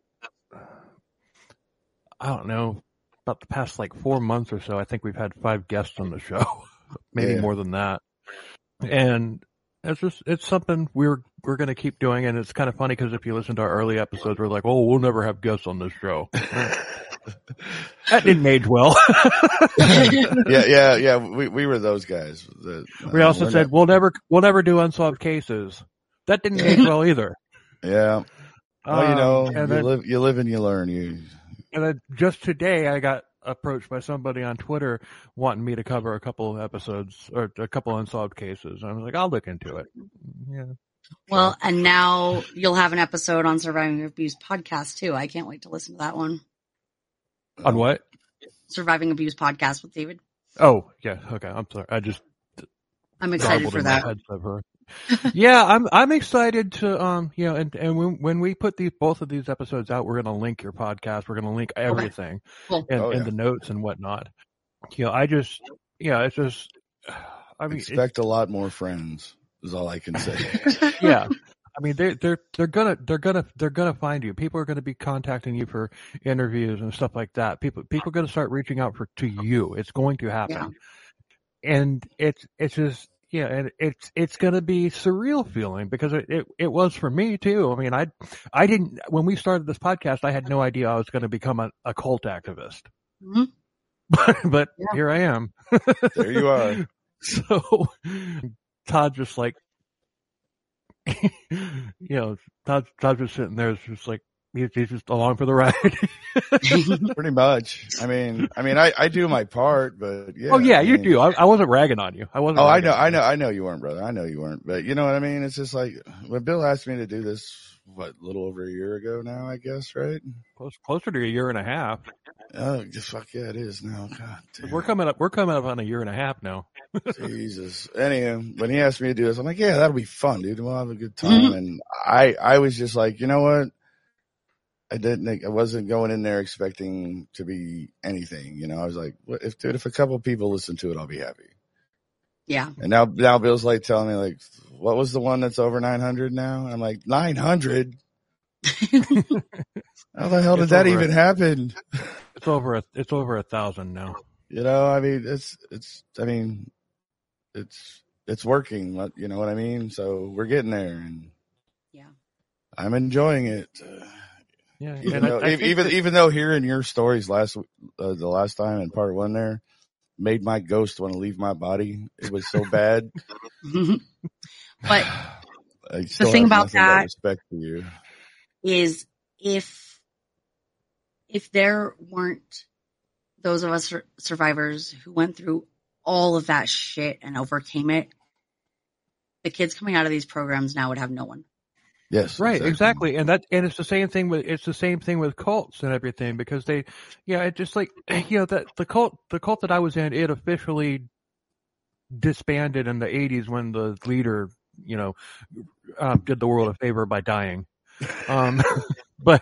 I don't know. About the past like four months or so, I think we've had five guests on the show, maybe yeah. more than that. And it's just, it's something we're, we're going to keep doing. And it's kind of funny because if you listen to our early episodes, we're like, oh, we'll never have guests on this show. That didn't age well. yeah, yeah, yeah. We, we were those guys. That, uh, we also said, not... we'll never, we'll never do unsolved cases. That didn't age well either. Yeah. Well, you know, um, you then, live, you live and you learn. You, And then just today, I got approached by somebody on Twitter wanting me to cover a couple of episodes or a couple unsolved cases. And I was like, I'll look into it. Yeah. Well, and now you'll have an episode on Surviving Abuse podcast too. I can't wait to listen to that one. On what? Surviving Abuse podcast with David. Oh, yeah. Okay. I'm sorry. I just. I'm excited for that. Yeah, I'm I'm excited to um you know and and when when we put these both of these episodes out, we're going to link your podcast. We're going to link everything okay. Cool. and, oh, yeah. and the notes and whatnot. You know, I just yeah, it's just I mean expect a lot more friends is all I can say. Yeah, I mean they're they're they're gonna they're gonna they're gonna find you. People are going to be contacting you for interviews and stuff like that. People people are going to start reaching out for to you. It's going to happen, yeah. And it's it's just. Yeah, and it's it's gonna be surreal feeling because it, it, it was for me too. I mean, I I didn't when we started this podcast, I had no idea I was going to become a, a cult activist, mm-hmm. but, but yeah. here I am. There you are. So Todd just like, you know, Todd Todd just sitting there, just like he's, he's just along for the ride. Pretty much. I mean, I mean, I, I do my part, but yeah. Oh yeah, I you mean, do. I, I wasn't ragging on you. I wasn't. Oh, I know, I know, I know you weren't, brother. I know you weren't, but you know what I mean? It's just like when Bill asked me to do this, what, a little over a year ago now, I guess, right? Close, closer to a year and a half. Oh, just fuck yeah, it is now. God damn. We're coming up, we're coming up on a year and a half now. Jesus. Anyhow, when he asked me to do this, I'm like, yeah, that'll be fun, dude. We'll have a good time. And I, I was just like, you know what? I didn't think I wasn't going in there expecting to be anything, you know. I was like, what if dude, if a couple people listen to it, I'll be happy. Yeah. And now now Bill's like telling me like, what was the one that's over nine hundred now? I'm like, nine hundred? How the hell did it's that over even a, happen? It's over a it's over a thousand now. You know, I mean, it's it's. I mean, it's it's working. You know what I mean? So we're getting there, and yeah, I'm enjoying it. Uh, Yeah, even and though I, I even that, even though hearing your stories last uh, the last time in part one there made my ghost want to leave my body. It was so bad. But I still the thing have about nothing but that respect for you. is if if there weren't those of us sur- survivors who went through all of that shit and overcame it, the kids coming out of these programs now would have no one. Yes, right, exactly. exactly, and that and it's the same thing with it's the same thing with cults and everything because they, yeah, it just like you know that the cult the cult that I was in, it officially disbanded in the eighties when the leader, you know, um, did the world a favor by dying. Um, but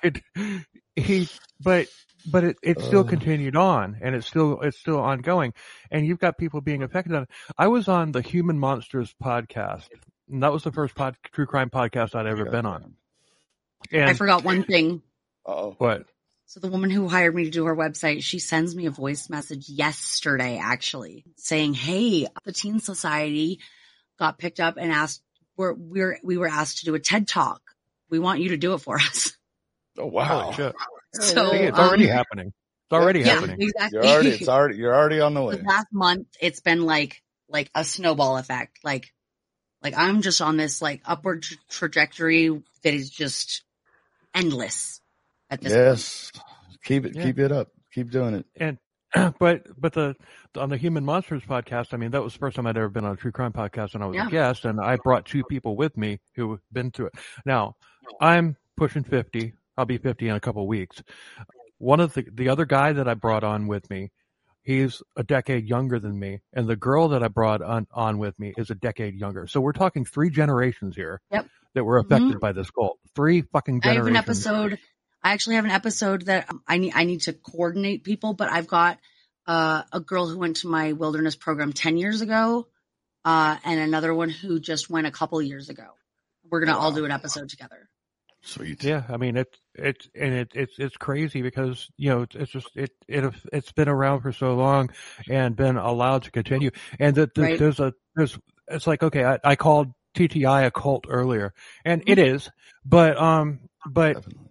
he, but, but it, it still Uh, continued on and it's still, it's still ongoing and you've got people being affected on it. I was on the Human Monsters podcast and that was the first pod, true crime podcast I'd ever been on. And I forgot one thing. Uh-oh. What? So the woman who hired me to do her website, she sends me a voice message yesterday, actually, saying, "Hey, the Teen Society got picked up and asked, we're, we're, we were asked to do a TED Talk. We want you to do it for us." Oh wow! Holy shit. So See, it's already um, happening. It's already yeah, happening. exactly. You're already, it's already, you're already on the way. The last month, it's been like, like a snowball effect. Like, like I'm just on this like upward tra- trajectory that is just endless at this Yes, point. keep it, Yeah. keep it up, keep doing it. And, but, but the, on the Human Monsters podcast, I mean, that was the first time I'd ever been on a true crime podcast and I was Yeah. a guest and I brought two people with me who have been through it. Now, I'm pushing fifty. I'll be fifty in a couple of weeks. One of the, the other guy that I brought on with me, he's a decade younger than me. And the girl that I brought on, on with me is a decade younger. So we're talking three generations here Yep. that were affected Mm-hmm. by this cult. Three fucking I have generations. an episode. I actually have an episode that I need. I need to coordinate people, but I've got uh, a girl who went to my wilderness program ten years ago, uh, and another one who just went a couple years ago. We're gonna Wow. all do an episode together. Sweet. Yeah, I mean it's it's and it, it's it's crazy because you know it's, it's just it it it's been around for so long and been allowed to continue. And that the, Right. there's a there's it's like okay, I, I called T T I a cult earlier, and Mm-hmm. it is, but um but Definitely.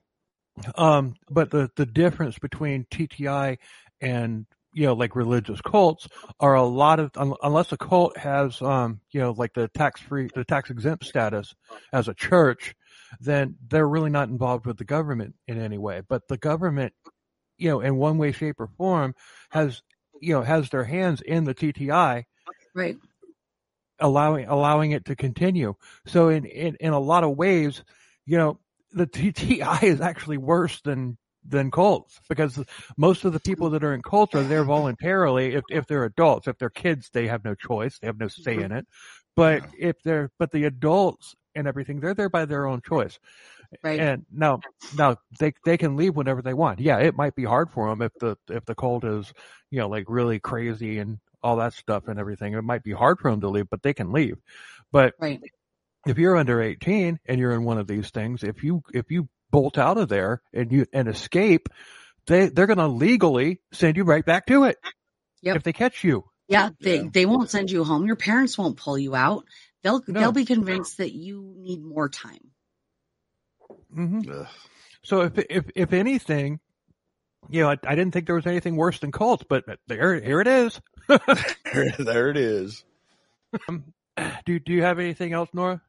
um but the the difference between T T I and you know like religious cults are a lot of un, unless a cult has um you know like the tax free the tax exempt status as a church, then they're really not involved with the government in any way. But the government, you know, in one way, shape, or form, has you know has their hands in the T T I, Right. allowing allowing it to continue. So in in, in a lot of ways, you know, the T T I is actually worse than than cults because most of the people that are in cults are there voluntarily. If if they're adults, if they're kids, they have no choice, they have no say in it. But Yeah. if they're but the adults and everything, they're there by their own choice. Right. And now, now they they can leave whenever they want. Yeah, it might be hard for them if the if the cult is, you know, like really crazy and all that stuff and everything. It might be hard for them to leave, but they can leave. But Right. if you're under eighteen and you're in one of these things, if you if you bolt out of there and you and escape, they they're going to legally send you right back to it. Yep. If they catch you. Yeah. They Yeah. they won't send you home. Your parents won't pull you out. They'll No. they'll be convinced that you need more time. hmm Ugh. So if if if anything, you know, I, I didn't think there was anything worse than cults, but there here it is. there, there it is. Um, do do you have anything else, Nora?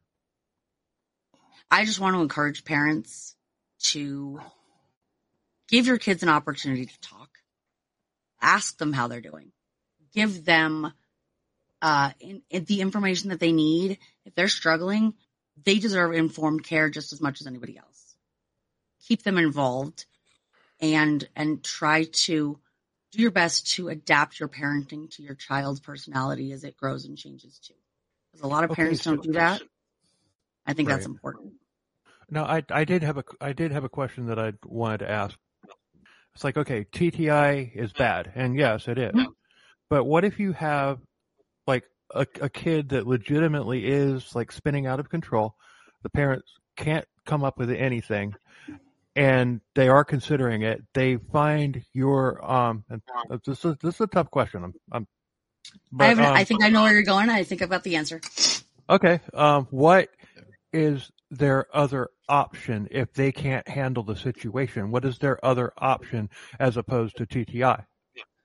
I just want to encourage parents to give your kids an opportunity to talk. Ask them how they're doing. Give them uh, in, in the information that they need. If they're struggling, they deserve informed care just as much as anybody else. Keep them involved and and try to do your best to adapt your parenting to your child's personality as it grows and changes too. Because a lot of Okay, parents so- don't do that. I think that's Right. important. No, I I did have a I did have a question that I wanted to ask. It's like, okay, T T I is bad, and yes, it is. But what if you have like a, a kid that legitimately is like spinning out of control? The parents can't come up with anything, and they are considering it, they find your um. And this is this is a tough question. I'm. I'm but, I haven't. um, I think I know where you're going. I think I've got the answer. Okay. Um. What is their other option if they can't handle the situation? What is their other option as opposed to T T I?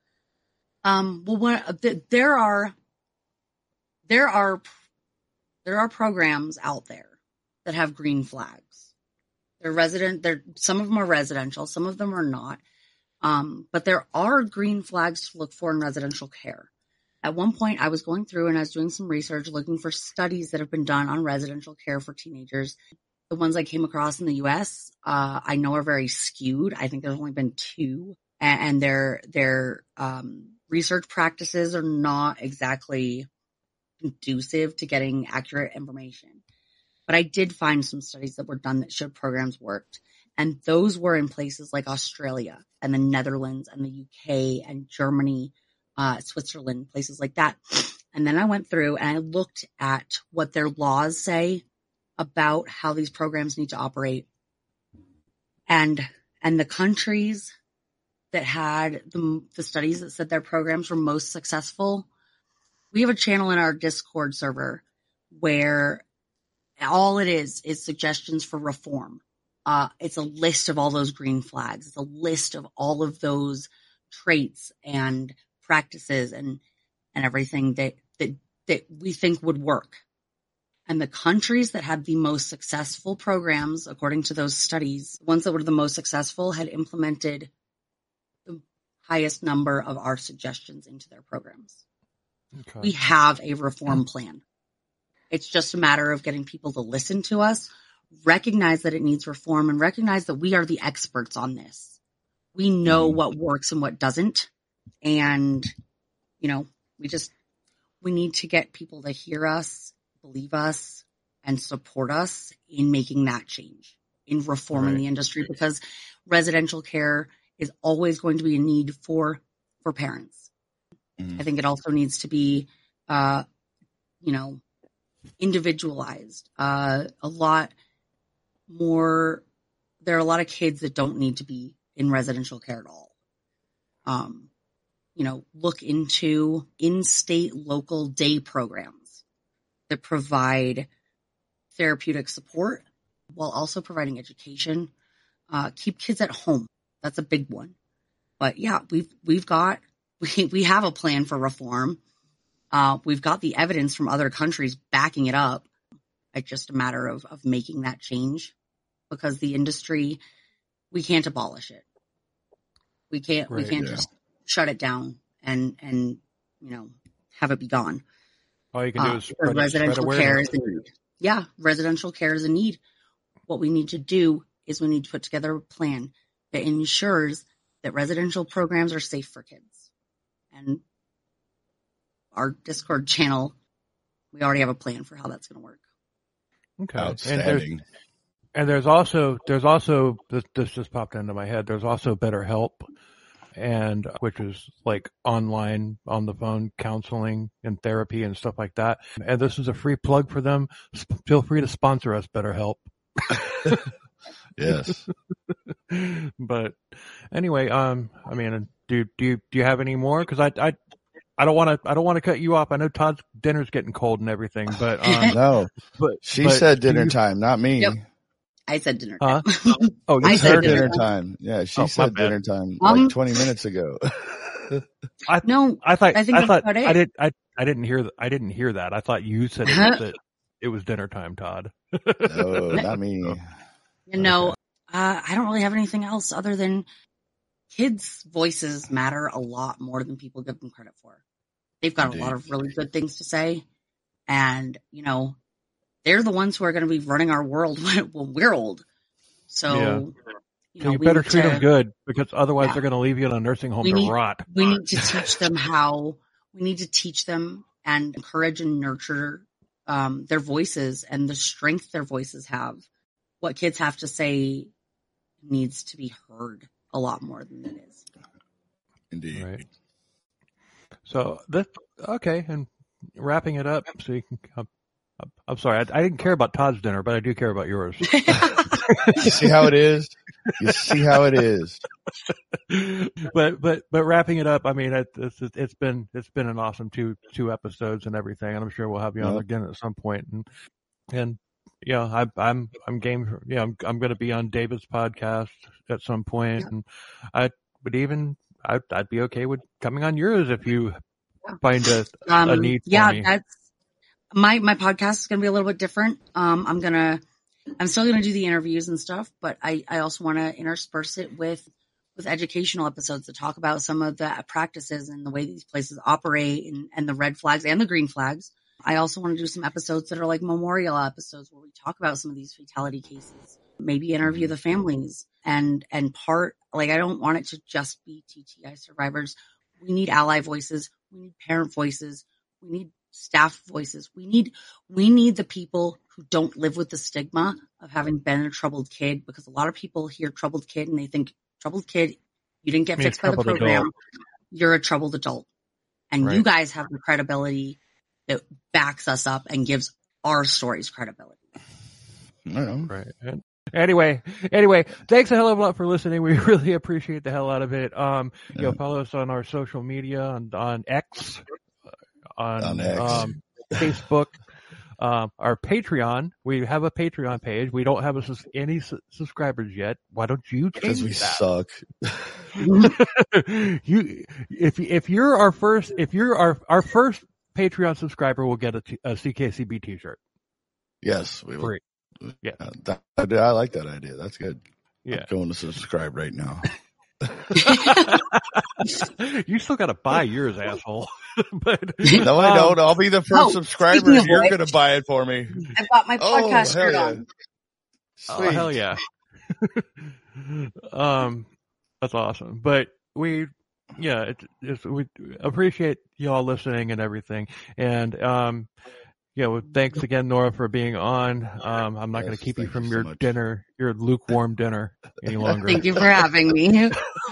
Um. Well, what, there are there are there are programs out there that have green flags. They're resident. They're some of them are residential. Some of them are not. Um. But there are green flags to look for in residential care. At one point, I was going through and I was doing some research looking for studies that have been done on residential care for teenagers. The ones I came across in the U S, uh, I know are very skewed. I think there's only been two, and, and their their um, research practices are not exactly conducive to getting accurate information. But I did find some studies that were done that showed programs worked, and those were in places like Australia and the Netherlands and the U K and Germany. Uh, Switzerland, places like that. And then I went through and I looked at what their laws say about how these programs need to operate. And, and the countries that had the, the studies that said their programs were most successful, we have a channel in our Discord server where all it is is suggestions for reform. Uh, it's a list of all those green flags. It's a list of all of those traits and practices and, and everything that, that, that we think would work. And the countries that had the most successful programs, according to those studies, ones that were the most successful had implemented the highest number of our suggestions into their programs. Okay. We have a reform plan. It's just a matter of getting people to listen to us, recognize that it needs reform, and recognize that we are the experts on this. We know what works and what doesn't. And, you know, we just, we need to get people to hear us, believe us, and support us in making that change, in reforming right. the industry, because residential care is always going to be a need for, for parents. Mm-hmm. I think it also needs to be, uh, you know, individualized, uh, a lot more. There are a lot of kids that don't need to be in residential care at all. Um, you know, look into in-state local day programs that provide therapeutic support while also providing education. Uh, keep kids at home. That's a big one. But yeah, we've, we've got, we, we have a plan for reform. Uh, we've got the evidence from other countries backing it up. It's just a matter of, of making that change, because the industry, we can't abolish it. We can't, right, we can't yeah. just shut it down and, and, you know, have it be gone. All you can do is uh, spread, residential spread care is a need. Yeah, residential care is a need. What we need to do is we need to put together a plan that ensures that residential programs are safe for kids. And our Discord channel, we already have a plan for how that's going to work. Okay. Outstanding. And there's, and there's also, there's also, this, this just popped into my head. There's also BetterHelp, and which is like online on the phone counseling and therapy and stuff like that. And this is a free plug for them. Feel free to sponsor us, BetterHelp. Yes. But anyway, um, I mean, do do you do you have any more? Because I I I don't want to I don't want to cut you off. I know Todd's dinner's getting cold and everything, but um, no, but she but said dinner you, time, not me. Yep. I said dinner time. Huh? Oh, I said dinner time. time. Yeah, she oh, said dinner time um, like twenty minutes ago. I, no, I thought I, think I thought I did I I didn't hear th- I didn't hear that. I thought you said it, that it was dinner time, Todd. No, not me. You know, uh, I don't really have anything else other than kids' voices matter a lot more than people give them credit for. They've got Indeed. a lot of really good things to say, and you know, they're the ones who are going to be running our world when, when we're old. So, yeah. you, so know, you better treat to, them good, because otherwise yeah. they're going to leave you in a nursing home we to need, rot. We need to teach them how. We need to teach them and encourage and nurture um, their voices and the strength their voices have. What kids have to say needs to be heard a lot more than it is. Indeed. Right. So that okay, and wrapping it up, so you can. I'm, I'm sorry, I, I didn't care about Todd's dinner, but I do care about yours. You see how it is? You see how it is. but but but wrapping it up, I mean, it, it's it's been it's been an awesome two two episodes and everything, and I'm sure we'll have you on Yep. again at some point. And and you know, I, I'm I'm game. For, yeah, I'm I'm going to be on David's podcast at some point, Yeah. and I would even I'd, I'd be okay with coming on yours if you find a, Um, a need for yeah, me. that's my my podcast is going to be a little bit different. Um, I'm gonna I'm still going to do the interviews and stuff, but I I also want to intersperse it with with educational episodes to talk about some of the practices and the way these places operate, and and the red flags and the green flags. I also want to do some episodes that are like memorial episodes where we talk about some of these fatality cases, maybe interview the families, and, and part, like, I don't want it to just be T T I survivors. We need ally voices. We need parent voices. We need staff voices. We need, we need the people who don't live with the stigma of having been a troubled kid, because a lot of people hear troubled kid and they think troubled kid, you didn't get Means fixed by the troubled program. adult. You're a troubled adult. And Right. you guys have the credibility that backs us up and gives our stories credibility. I know. Right. And anyway, anyway, thanks a hell of a lot for listening. We really appreciate the hell out of it. Um, you know, Yeah. follow us on our social media on on X, on, On X. Um, Facebook, um, our Patreon. We have a Patreon page. We don't have a, sus- any su- subscribers yet. Why don't you Because change we that? suck. you, if if you're our first, if you're our our first Patreon subscriber, will get a, t- a C K C B T-shirt Yes, we will. free. Yeah. Uh, that, I like that idea. That's good. Yeah. I'm going to subscribe right now. You still got to buy yours, asshole. But No, I um, don't. I'll be the first no, subscriber speaking if of you're which- going to buy it for me. I've got my Oh, podcast hell shirt yeah. on. Oh, Sweet. hell yeah. um, that's awesome. But we, yeah, it, it's, we appreciate y'all listening and everything. And, um, yeah, well, thanks again, Nora, for being on. Um, I'm not going Yes, to keep you thank from you so your much. dinner, your lukewarm dinner any longer. Thank you for having me.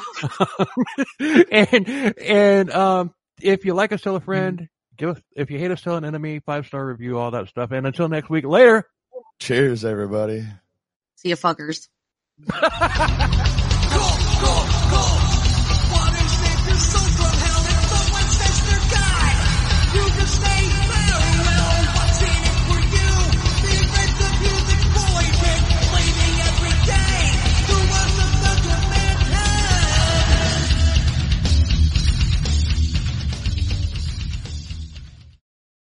and, and, um, if you like us, tell a friend. Give us, if you hate us, tell an enemy. Five star review, all that stuff. And until next week, later. Cheers, everybody. See you fuckers.